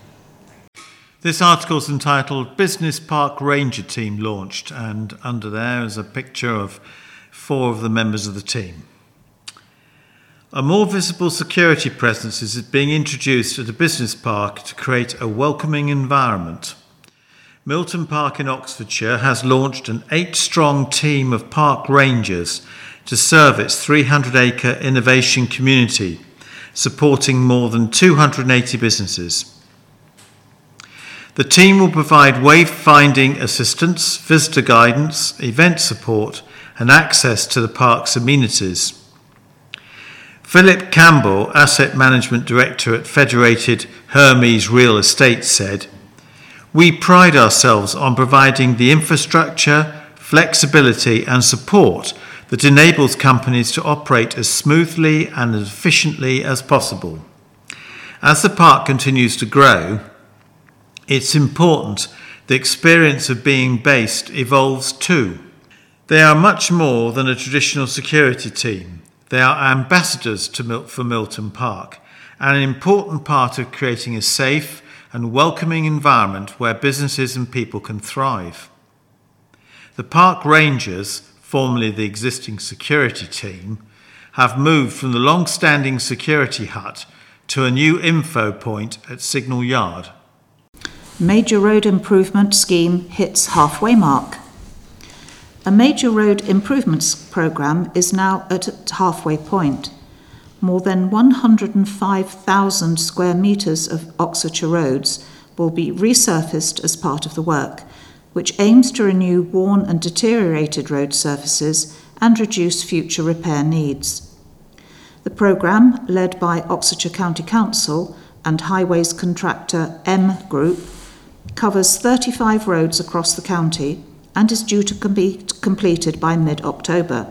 [SPEAKER 2] This article is entitled Business Park Ranger Team Launched, and under there is a picture of four of the members of the team. A more visible security presence is being introduced at a business park to create a welcoming environment. Milton Park in Oxfordshire has launched an eight-strong team of park rangers to serve its three hundred acre innovation community, supporting more than two hundred eighty businesses. The team will provide wayfinding assistance, visitor guidance, event support, and access to the park's amenities. Philip Campbell, Asset Management Director at Federated Hermes Real Estate, said, "We pride ourselves on providing the infrastructure, flexibility and support that enables companies to operate as smoothly and as efficiently as possible. As the park continues to grow, it's important the experience of being based evolves too. They are much more than a traditional security team. They are ambassadors to Mil- for Milton Park, and an important part of creating a safe and welcoming environment where businesses and people can thrive." The park rangers, formerly the existing security team, have moved from the long-standing security hut to a new info point at Signal Yard.
[SPEAKER 3] Major road improvement scheme hits halfway mark. A major road improvements programme is now at its halfway point. More than one hundred five thousand square metres of Oxfordshire roads will be resurfaced as part of the work, which aims to renew worn and deteriorated road surfaces and reduce future repair needs. The programme, led by Oxfordshire County Council and highways contractor M Group, covers thirty-five roads across the county and is due to be completed by mid-October.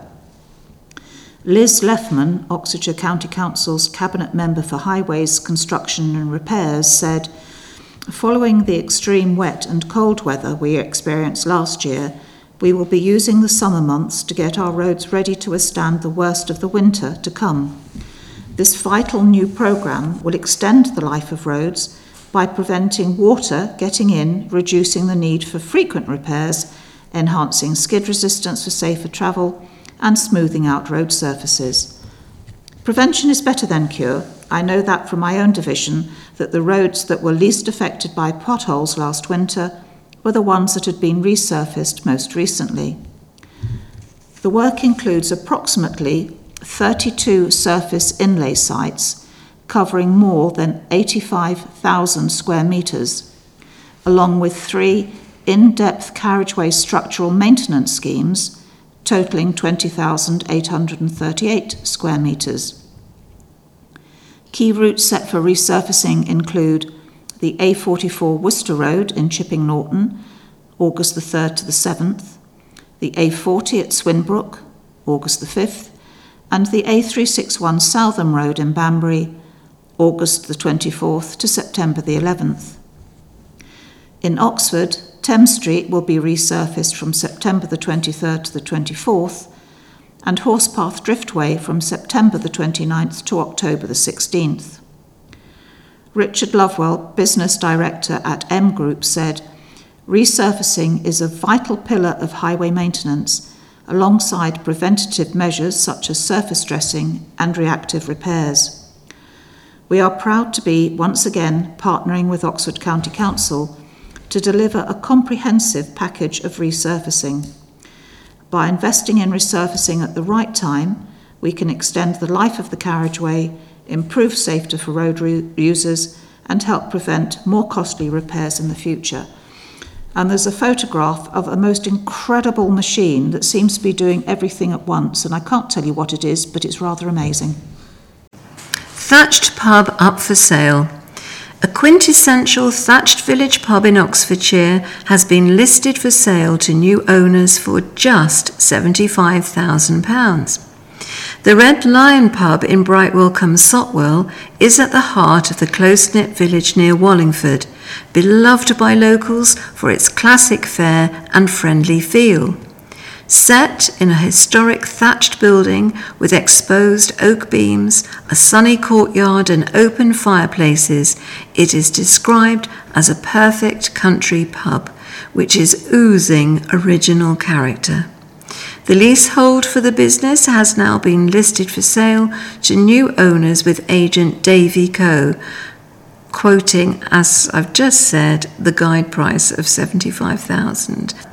[SPEAKER 3] Liz Leffman, Oxfordshire County Council's Cabinet Member for Highways, Construction and Repairs, said, "Following the extreme wet and cold weather we experienced last year, we will be using the summer months to get our roads ready to withstand the worst of the winter to come. This vital new programme will extend the life of roads by preventing water getting in, reducing the need for frequent repairs, enhancing skid resistance for safer travel, and smoothing out road surfaces. Prevention is better than cure. I know that from my own division, that the roads that were least affected by potholes last winter were the ones that had been resurfaced most recently. The work includes approximately thirty-two surface inlay sites covering more than eighty-five thousand square metres, along with three in-depth carriageway structural maintenance schemes totalling twenty thousand eight hundred thirty-eight square metres. Key routes set for resurfacing include the A forty-four Worcester Road in Chipping Norton, August the third to the seventh, the A forty at Swinbrook, August the fifth, and the A three sixty-one Southam Road in Banbury, August the twenty-fourth to September the eleventh. In Oxford, Thames Street will be resurfaced from September the twenty-third to the twenty-fourth, and Horsepath Driftway from September the twenty-ninth to October the sixteenth. Richard Lovewell, Business Director at M Group, said, "Resurfacing is a vital pillar of highway maintenance, alongside preventative measures such as surface dressing and reactive repairs. We are proud to be, once again, partnering with Oxford County Council to deliver a comprehensive package of resurfacing. By investing in resurfacing at the right time, we can extend the life of the carriageway, improve safety for road users, and help prevent more costly repairs in the future." And there's a photograph of a most incredible machine that seems to be doing everything at once, and I can't tell you what it is, but it's rather amazing.
[SPEAKER 4] Thatched pub up for sale. A quintessential thatched village pub in Oxfordshire has been listed for sale to new owners for just seventy-five thousand pounds. The Red Lion pub in Brightwell Sotwell is at the heart of the close-knit village near Wallingford, beloved by locals for its classic fare and friendly feel. Set in a historic thatched building with exposed oak beams, a sunny courtyard and open fireplaces, it is described as a perfect country pub, which is oozing original character. The leasehold for the business has now been listed for sale to new owners with agent Davy Co, quoting, as I've just said, the guide price of seventy-five thousand pounds.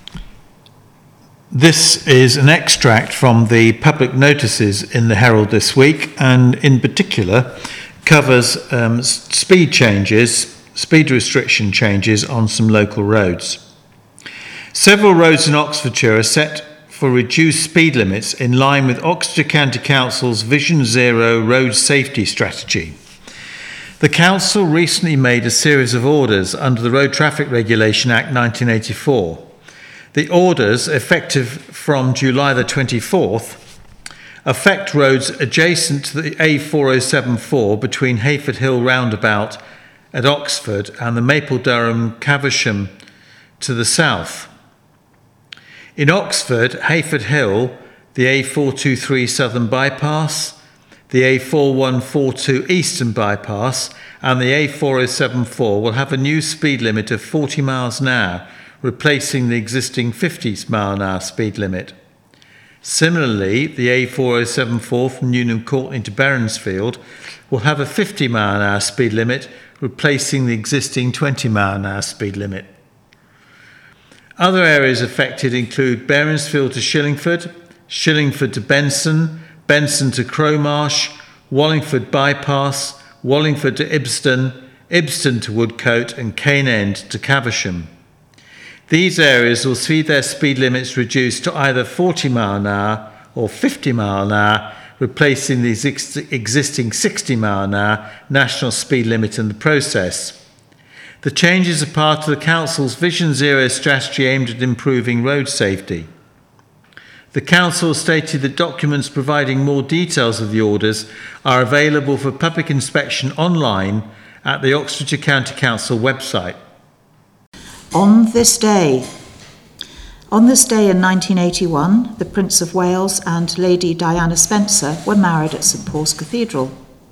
[SPEAKER 2] This is an extract from the public notices in the Herald this week, and in particular covers um, speed changes, speed restriction changes on some local roads. Several roads in Oxfordshire are set for reduced speed limits in line with Oxfordshire County Council's Vision Zero road safety strategy. The Council recently made a series of orders under the Road Traffic Regulation Act nineteen eighty-four. The orders, effective from July the twenty-fourth, affect roads adjacent to the A four oh seven four between Hayford Hill roundabout at Oxford and the Maple Durham Caversham to the south. In Oxford, Hayford Hill, the A four two three Southern Bypass, the A four one four two Eastern Bypass and the A four oh seven four will have a new speed limit of forty miles an hour, replacing the existing fifty mile an hour speed limit. Similarly, the A four oh seven four from Newnham Court into Berensfield will have a fifty mile an hour speed limit, replacing the existing twenty mile an hour speed limit. Other areas affected include Berensfield to Shillingford, Shillingford to Benson, Benson to Crowmarsh, Wallingford Bypass, Wallingford to Ibston, Ibston to Woodcote and Cane End to Caversham. These areas will see their speed limits reduced to either forty mile an hour or fifty mile an hour, replacing the ex- existing sixty mile an hour national speed limit in the process. The changes are part of the Council's Vision Zero strategy aimed at improving road safety. The Council stated that documents providing more details of the orders are available for public inspection online at the Oxfordshire County Council website.
[SPEAKER 3] On this day. On this day in nineteen eighty-one, the Prince of Wales and Lady Diana Spencer were married at St Paul's Cathedral.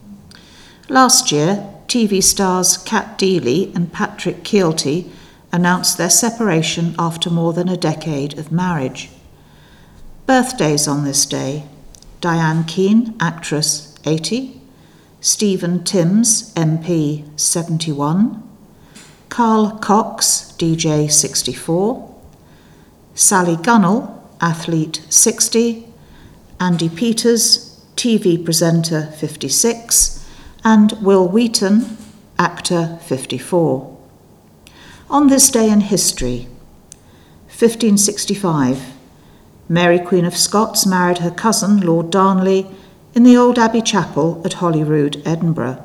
[SPEAKER 3] Last year, T V stars Cat Deeley and Patrick Kielty announced their separation after more than a decade of marriage. Birthdays on this day: Diane Keane, actress, eighty, Stephen Timms, M P, seventy-one, Carl Cox, D J, sixty-four, Sally Gunnell, athlete, sixty, Andy Peters, T V presenter, fifty-six, and Will Wheaton, actor, fifty-four. On this day in history, fifteen sixty-five, Mary Queen of Scots married her cousin, Lord Darnley, in the old Abbey Chapel at Holyrood, Edinburgh.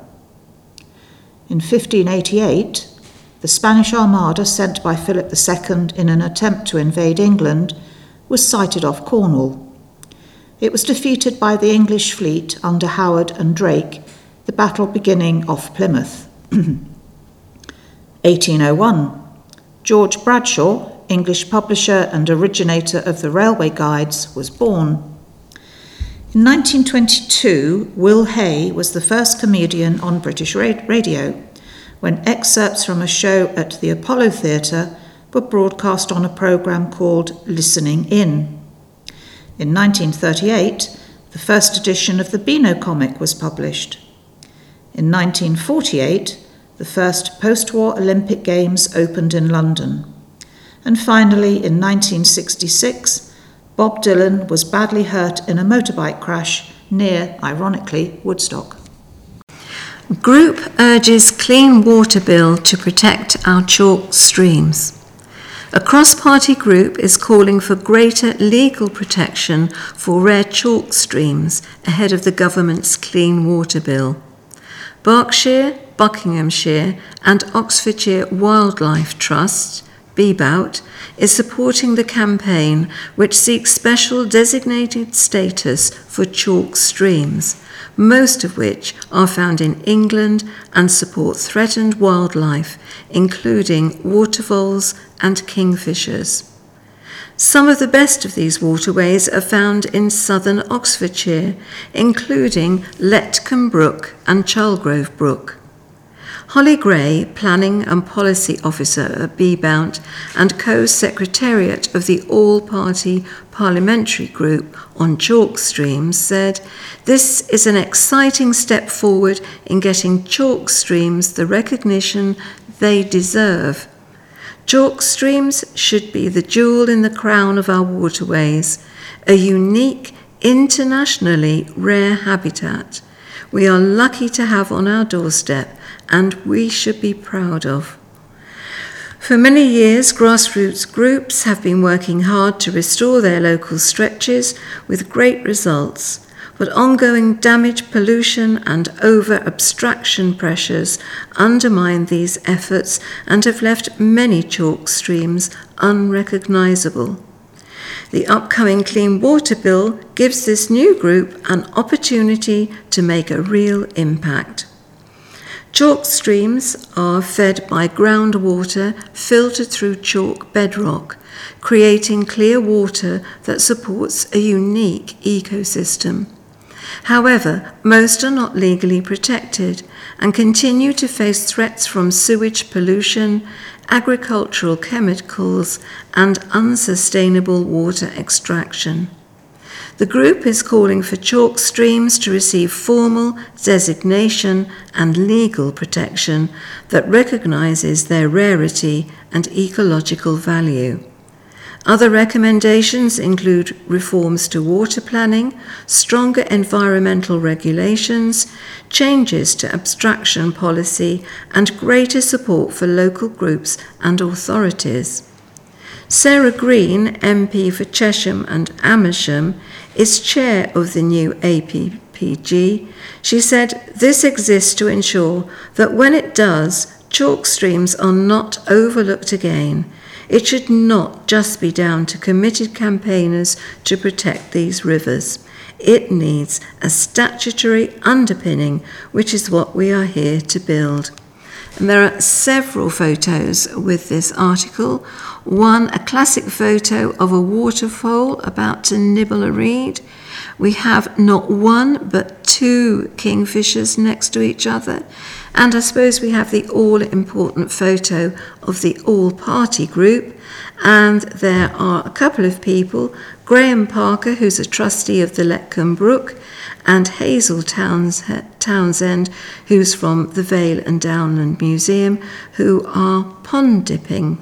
[SPEAKER 3] In fifteen eighty-eight, the Spanish Armada sent by Philip the Second in an attempt to invade England was sighted off Cornwall. It was defeated by the English fleet under Howard and Drake, the battle beginning off Plymouth. eighteen oh one, George Bradshaw, English publisher and originator of the Railway Guides, was born. In nineteen twenty-two, Will Hay was the first comedian on British radio, when excerpts from a show at the Apollo Theatre were broadcast on a programme called Listening In. In nineteen thirty-eight, the first edition of the Beano comic was published. In nineteen forty-eight, the first post-war Olympic Games opened in London. And finally, in nineteen sixty-six, Bob Dylan was badly hurt in a motorbike crash near, ironically, Woodstock.
[SPEAKER 4] Group urges Clean Water Bill to protect our chalk streams. A cross-party group is calling for greater legal protection for rare chalk streams ahead of the government's Clean Water Bill. Berkshire, Buckinghamshire and Oxfordshire Wildlife Trust, B B O U T, is supporting the campaign which seeks special designated status for chalk streams, most of which are found in England and support threatened wildlife, including waterfoals and kingfishers. Some of the best of these waterways are found in southern Oxfordshire, including Letcombe Brook and Charlegrove Brook. Holly Gray, Planning and Policy Officer at B B O U N T and Co-Secretariat of the All-Party Parliamentary Group on Chalk Streams, said, "This is an exciting step forward in getting chalk streams the recognition they deserve. Chalk streams should be the jewel in the crown of our waterways, a unique, internationally rare habitat we are lucky to have on our doorstep and we should be proud of." For many years, grassroots groups have been working hard to restore their local stretches with great results, but ongoing damage, pollution and over-abstraction pressures undermine these efforts and have left many chalk streams unrecognisable. The upcoming Clean Water Bill gives this new group an opportunity to make a real impact. Chalk streams are fed by groundwater filtered through chalk bedrock, creating clear water that supports a unique ecosystem. However, most are not legally protected and continue to face threats from sewage pollution, agricultural chemicals, and unsustainable water extraction. The group is calling for chalk streams to receive formal designation and legal protection that recognises their rarity and ecological value. Other recommendations include reforms to water planning, stronger environmental regulations, changes to abstraction policy, and greater support for local groups and authorities. Sarah Green, M P for Chesham and Amersham, is chair of the new A P P G. She said, "This exists to ensure that when it does, chalk streams are not overlooked again. It should not just be down to committed campaigners to protect these rivers. It needs a statutory underpinning, which is what we are here to build." And there are several photos with this article. One, a classic photo of a waterfowl about to nibble a reed. We have not one but two kingfishers next to each other. And I suppose we have the all-important photo of the all-party group. And there are a couple of people, Graham Parker, who's a trustee of the Letcombe Brook, and Hazel Townsend, who's from the Vale and Downland Museum, who are pond dipping.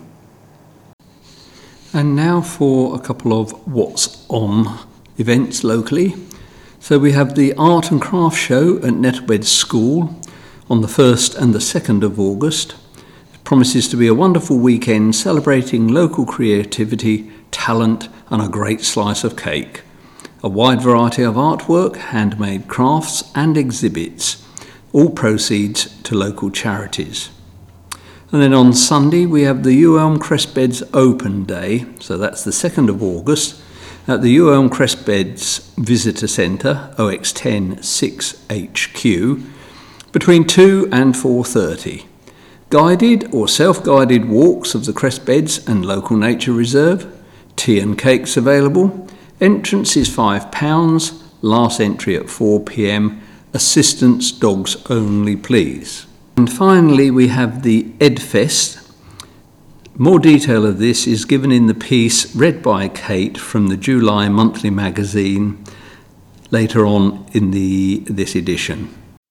[SPEAKER 1] And now for a couple of what's on events locally. So we have the Art and Craft Show at Nettlebed School on the first and the second of August. It promises to be a wonderful weekend celebrating local creativity, talent and a great slice of cake. A wide variety of artwork, handmade crafts and exhibits, all proceeds to local charities. And then on Sunday we have the Ewe Elm Crestbeds Open Day, so that's the second of August, at the Ewe Elm Crestbeds Visitor Centre, O X ten six H Q, between two and four thirty. Guided or self-guided walks of the Crestbeds and local nature reserve, tea and cakes available, entrance is five pounds, last entry at four p m, assistance dogs only please. And finally we have the EdFest. More detail of this is given in the piece read by Kate from the July monthly magazine later on in the this edition.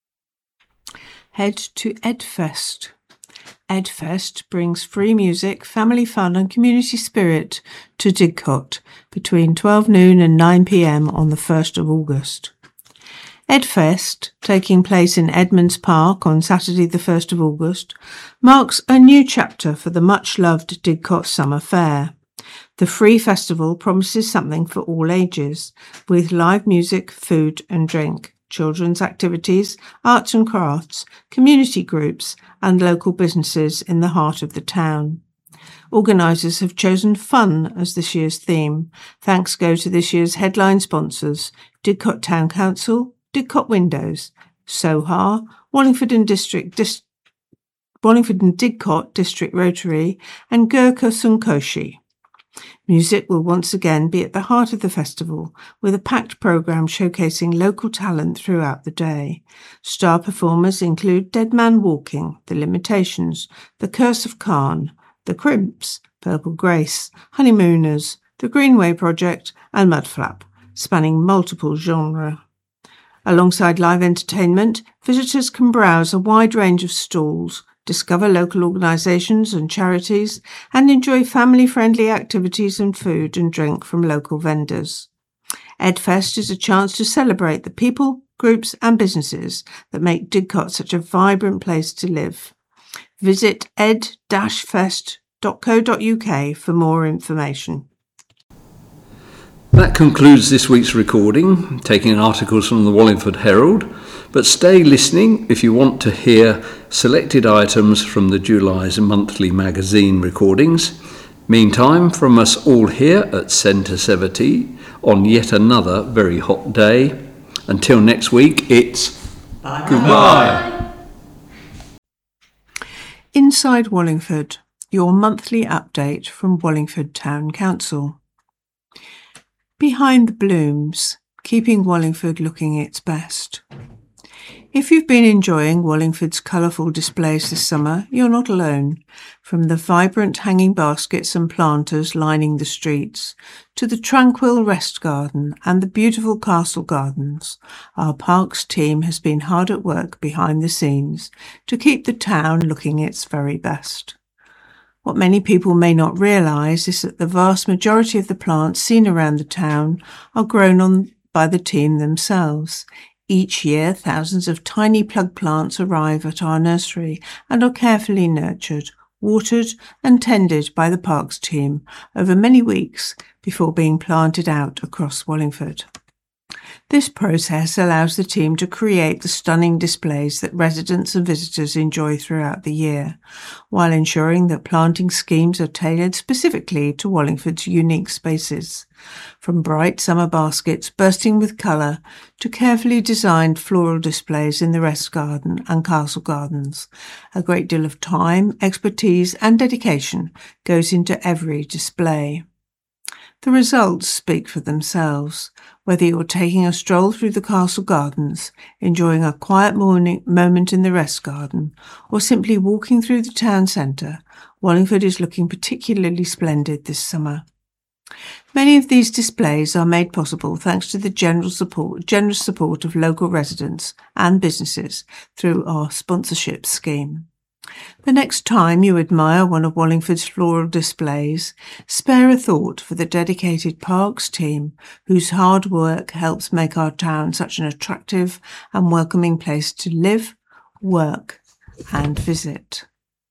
[SPEAKER 5] Head to EdFest. EdFest brings free music, family fun and community spirit to Didcot between twelve noon and nine p m on the first of August. EdFest, taking place in Edmonds Park on Saturday the first of August, marks a new chapter for the much-loved Didcot Summer Fair. The free festival promises something for all ages, with live music, food and drink, children's activities, arts and crafts, community groups and local businesses in the heart of the town. Organisers have chosen fun as this year's theme. Thanks go to this year's headline sponsors, Didcot Town Council, Didcot Windows, Sohar, Wallingford and District Dis- Wallingford and Didcot District Rotary and Gurkha Sunkoshi. Music will once again be at the heart of the festival, with a packed programme showcasing local talent throughout the day. Star performers include Dead Man Walking, The Limitations, The Curse of Khan, The Crimps, Purple Grace, Honeymooners, The Greenway Project and Mudflap, spanning multiple genres. Alongside live entertainment, visitors can browse a wide range of stalls, discover local organisations and charities, and enjoy family-friendly activities and food and drink from local vendors. EdFest is a chance to celebrate the people, groups and businesses that make Didcot such a vibrant place to live. Visit ed dash fest dot co dot uk for more information.
[SPEAKER 1] That concludes this week's recording, taking articles from the Wallingford Herald, but stay listening if you want to hear selected items from the July's monthly magazine recordings. Meantime, from us all here at Centre Sevety, on yet another very hot day, until next week, it's
[SPEAKER 3] Bye.
[SPEAKER 1] goodbye.
[SPEAKER 5] Inside Wallingford, your monthly update from Wallingford Town Council. Behind the blooms, keeping Wallingford looking its best. If you've been enjoying Wallingford's colourful displays this summer, you're not alone. From the vibrant hanging baskets and planters lining the streets, to the tranquil rest garden and the beautiful castle gardens, our parks team has been hard at work behind the scenes to keep the town looking its very best. What many people may not realise is that the vast majority of the plants seen around the town are grown on by the team themselves. Each year, thousands of tiny plug plants arrive at our nursery and are carefully nurtured, watered and tended by the parks team over many weeks before being planted out across Wallingford. This process allows the team to create the stunning displays that residents and visitors enjoy throughout the year, while ensuring that planting schemes are tailored specifically to Wallingford's unique spaces. From bright summer baskets bursting with colour to carefully designed floral displays in the rest garden and castle gardens, a great deal of time, expertise and dedication goes into every display. The results speak for themselves. Whether you're taking a stroll through the castle gardens, enjoying a quiet morning moment in the rest garden, or simply walking through the town centre, Wallingford is looking particularly splendid this summer. Many of these displays are made possible thanks to the general support, generous support of local residents and businesses through our sponsorship scheme. The next time you admire one of Wallingford's floral displays, spare a thought for the dedicated parks team whose hard work helps make our town such an attractive and welcoming place to live, work and visit.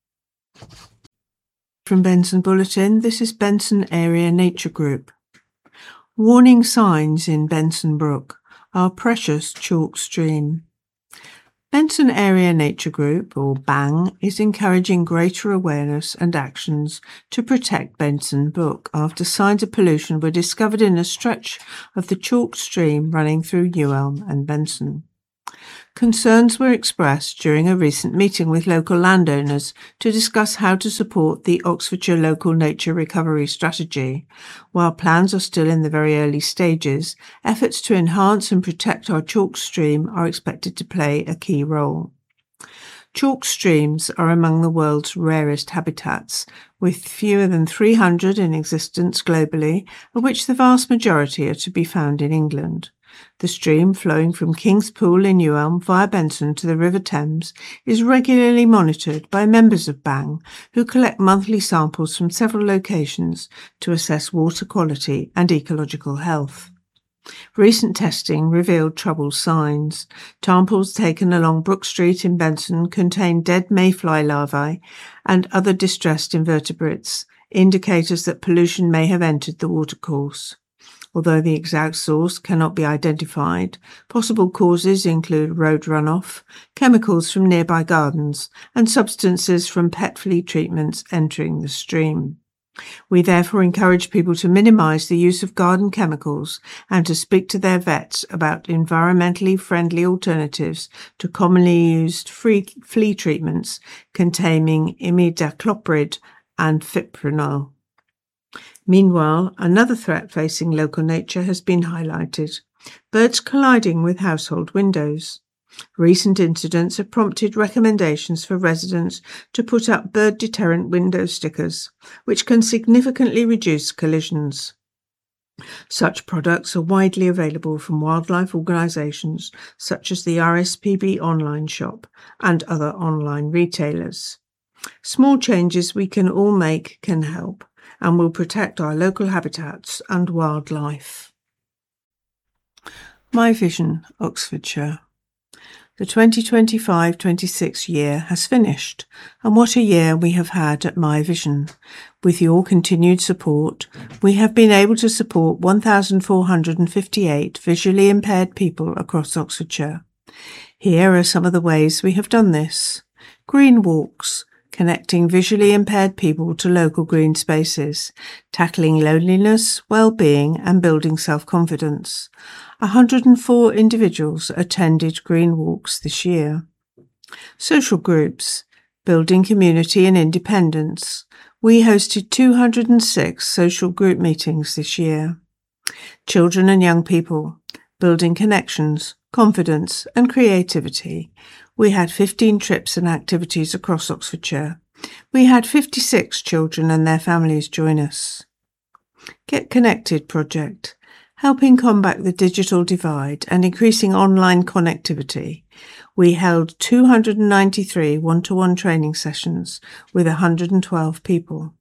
[SPEAKER 5] From Benson Bulletin, this is Benson Area Nature Group. Warning signs in Benson Brook, our precious chalk stream. Benson Area Nature Group, or BANG, is encouraging greater awareness and actions to protect Benson Brook after signs of pollution were discovered in a stretch of the chalk stream running through Newelm and Benson. Concerns were expressed during a recent meeting with local landowners to discuss how to support the Oxfordshire Local Nature Recovery Strategy. While plans are still in the very early stages, efforts to enhance and protect our chalk stream are expected to play a key role. Chalk streams are among the world's rarest habitats, with fewer than three hundred in existence globally, of which the vast majority are to be found in England. The stream flowing from King's Pool in Newelm via Benson to the River Thames is regularly monitored by members of BANG, who collect monthly samples from several locations to assess water quality and ecological health. Recent testing revealed troubled signs. Samples taken along Brook Street in Benson contain dead mayfly larvae and other distressed invertebrates, indicators that pollution may have entered the watercourse. Although the exact source cannot be identified, possible causes include road runoff, chemicals from nearby gardens, and substances from pet flea treatments entering the stream. We therefore encourage people to minimise the use of garden chemicals and to speak to their vets about environmentally friendly alternatives to commonly used free flea treatments containing imidacloprid and fipronil. Meanwhile, another threat facing local nature has been highlighted: birds colliding with household windows. Recent incidents have prompted recommendations for residents to put up bird deterrent window stickers, which can significantly reduce collisions. Such products are widely available from wildlife organisations such as the R S P B online shop and other online retailers. Small changes we can all make can help and will protect our local habitats and wildlife. My Vision, Oxfordshire. The twenty twenty-five twenty-six year has finished, and what a year we have had at My Vision. With your continued support, we have been able to support one thousand four hundred fifty-eight visually impaired people across Oxfordshire. Here are some of the ways we have done this. Green walks, connecting visually impaired people to local green spaces, tackling loneliness, well-being and building self-confidence. one hundred four individuals attended green walks this year. Social groups, building community and independence. We hosted two hundred six social group meetings this year. Children and young people, building connections, confidence and creativity. We had fifteen trips and activities across Oxfordshire. We had fifty-six children and their families join us. Get Connected project, helping combat the digital divide and increasing online connectivity. We held two hundred ninety-three one-to-one training sessions with one hundred twelve people.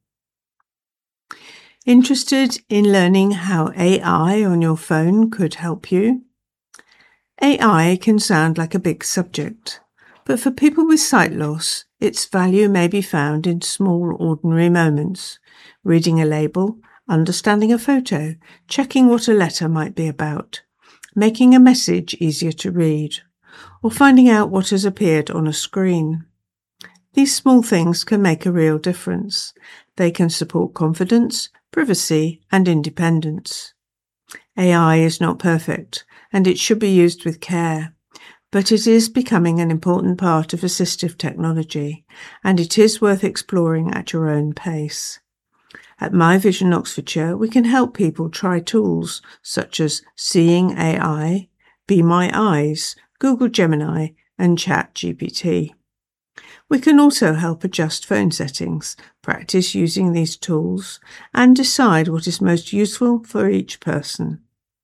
[SPEAKER 5] Interested in learning how A I on your phone could help you? A I can sound like a big subject, but for people with sight loss, its value may be found in small, ordinary moments: reading a label, understanding a photo, checking what a letter might be about, making a message easier to read, or finding out what has appeared on a screen. These small things can make a real difference. They can support confidence, privacy, and independence. A I is not perfect, and it should be used with care, but it is becoming an important part of assistive technology, and it is worth exploring at your own pace. At My Vision Oxfordshire, we can help people try tools such as Seeing A I, Be My Eyes, Google Gemini, and ChatGPT. We can also help adjust phone settings, practice using these tools, and decide what is most useful for each person.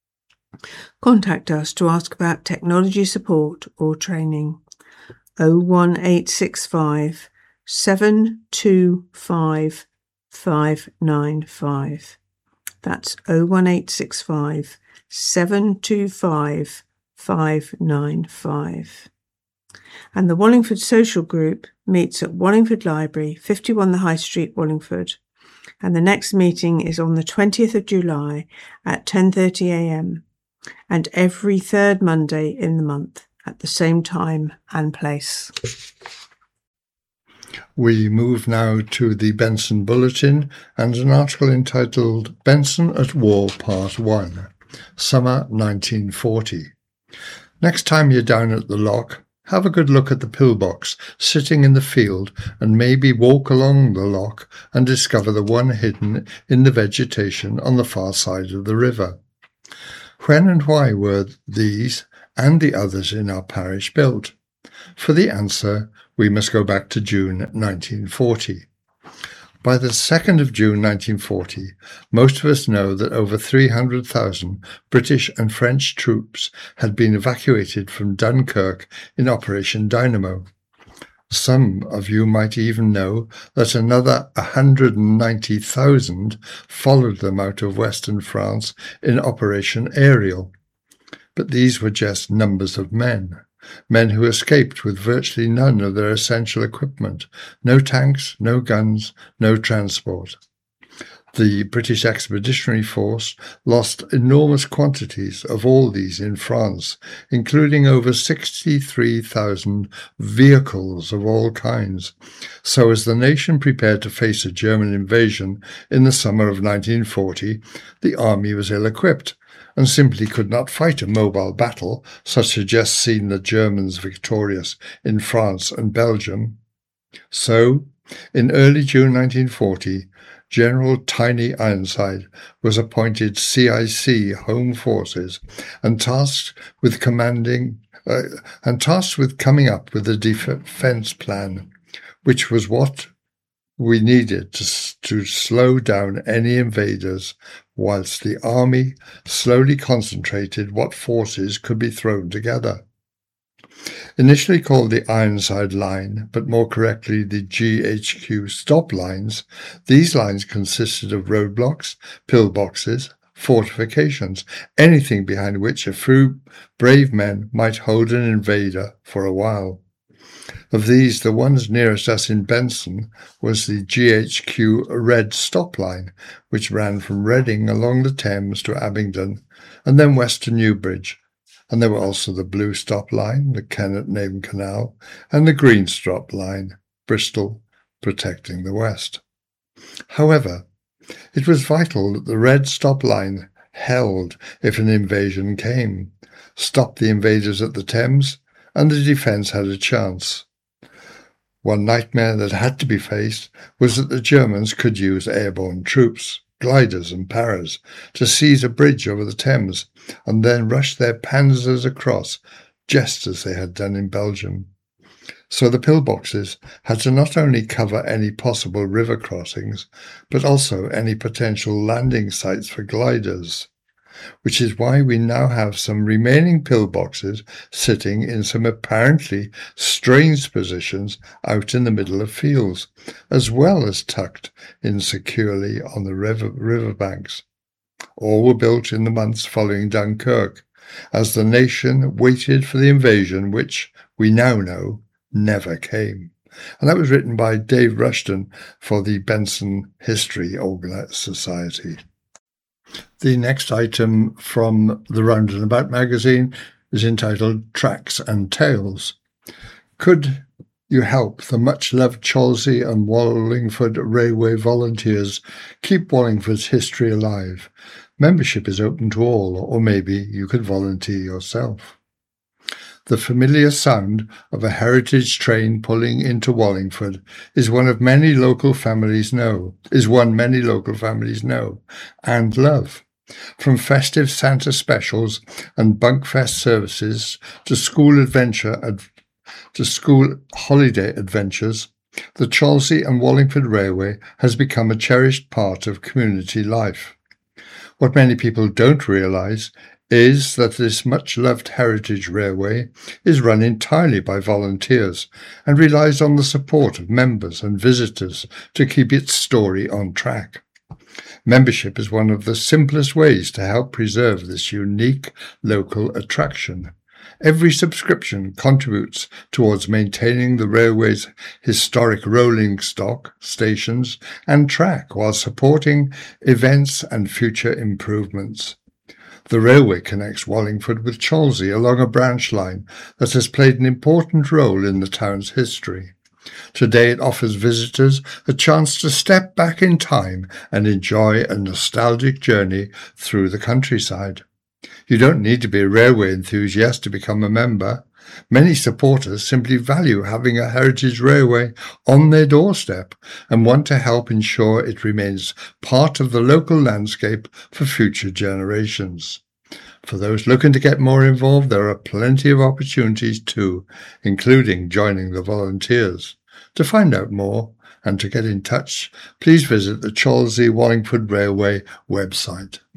[SPEAKER 5] Contact us to ask about technology support or training. oh one eight six five, seven two five, five nine five. That's oh one eight six five, seven two five, five nine five. And the Wallingford Social Group meets at Wallingford Library, fifty-one The High Street, Wallingford. And the next meeting is on the twentieth of July at ten thirty a m and every third Monday in the month at the same time and place.
[SPEAKER 6] We move now to the Benson Bulletin and an article entitled Benson at War Part one, Summer nineteen forty. Next time you're down at the lock, have a good look at the pillbox sitting in the field and maybe walk along the lock and discover the one hidden in the vegetation on the far side of the river. When and why were these and the others in our parish built? For the answer, we must go back to June nineteen forty. By the second of June nineteen forty, most of us know that over three hundred thousand British and French troops had been evacuated from Dunkirk in Operation Dynamo. Some of you might even know that another one hundred ninety thousand followed them out of western France in Operation Ariel. But these were just numbers of men. Men who escaped with virtually none of their essential equipment, no tanks, no guns, no transport. The British Expeditionary Force lost enormous quantities of all these in France, including over sixty-three thousand vehicles of all kinds. So as the nation prepared to face a German invasion in the summer of nineteen forty, the army was ill-equipped and simply could not fight a mobile battle such as just seen the Germans victorious in France and Belgium. So, in early June nineteen forty, General Tiny Ironside was appointed C I C Home Forces and tasked with commanding uh, and tasked with coming up with a defence plan, which was what we needed to, to slow down any invaders, whilst the army slowly concentrated what forces could be thrown together. Initially called the Ironside Line, but more correctly the G H Q stop lines, these lines consisted of roadblocks, pillboxes, fortifications, anything behind which a few brave men might hold an invader for a while. Of these, the ones nearest us in Benson was the G H Q Red Stop Line, which ran from Reading along the Thames to Abingdon, and then west to Newbridge. And there were also the Blue Stop Line, the Kennet Name Canal, and the Green Stop Line, Bristol, protecting the west. However, it was vital that the Red Stop Line held if an invasion came, stopped the invaders at the Thames, and the defence had a chance. One nightmare that had to be faced was that the Germans could use airborne troops, gliders and paras, to seize a bridge over the Thames and then rush their panzers across, just as they had done in Belgium. So the pillboxes had to not only cover any possible river crossings, but also any potential landing sites for gliders, which is why we now have some remaining pillboxes sitting in some apparently strange positions out in the middle of fields, as well as tucked in securely on the river, river banks. All were built in the months following Dunkirk, as the nation waited for the invasion which, we now know, never came. And that was written by Dave Rushton for the Benson History Society. The next item from the Round and About magazine is entitled Tracks and Tales. Could you help the much-loved Cholsey and Wallingford Railway volunteers keep Wallingford's history alive? Membership is open to all, or maybe you could volunteer yourself. The familiar sound of a heritage train pulling into Wallingford is one of many local families know, is one many local families know and love. From festive Santa specials and Bunkfest services to school adventure ad- to school holiday adventures, the Cholsey and Wallingford Railway has become a cherished part of community life. What many people don't realise is that this much-loved heritage railway is run entirely by volunteers and relies on the support of members and visitors to keep its story on track. Membership is one of the simplest ways to help preserve this unique local attraction. Every subscription contributes towards maintaining the railway's historic rolling stock, stations and track while supporting events and future improvements. The railway connects Wallingford with Cholsey along a branch line that has played an important role in the town's history. Today it offers visitors a chance to step back in time and enjoy a nostalgic journey through the countryside. You don't need to be a railway enthusiast to become a member. Many supporters simply value having a heritage railway on their doorstep and want to help ensure it remains part of the local landscape for future generations. For those looking to get more involved, there are plenty of opportunities too, including joining the volunteers. To find out more and to get in touch, please visit the Cholsey Wallingford Railway website.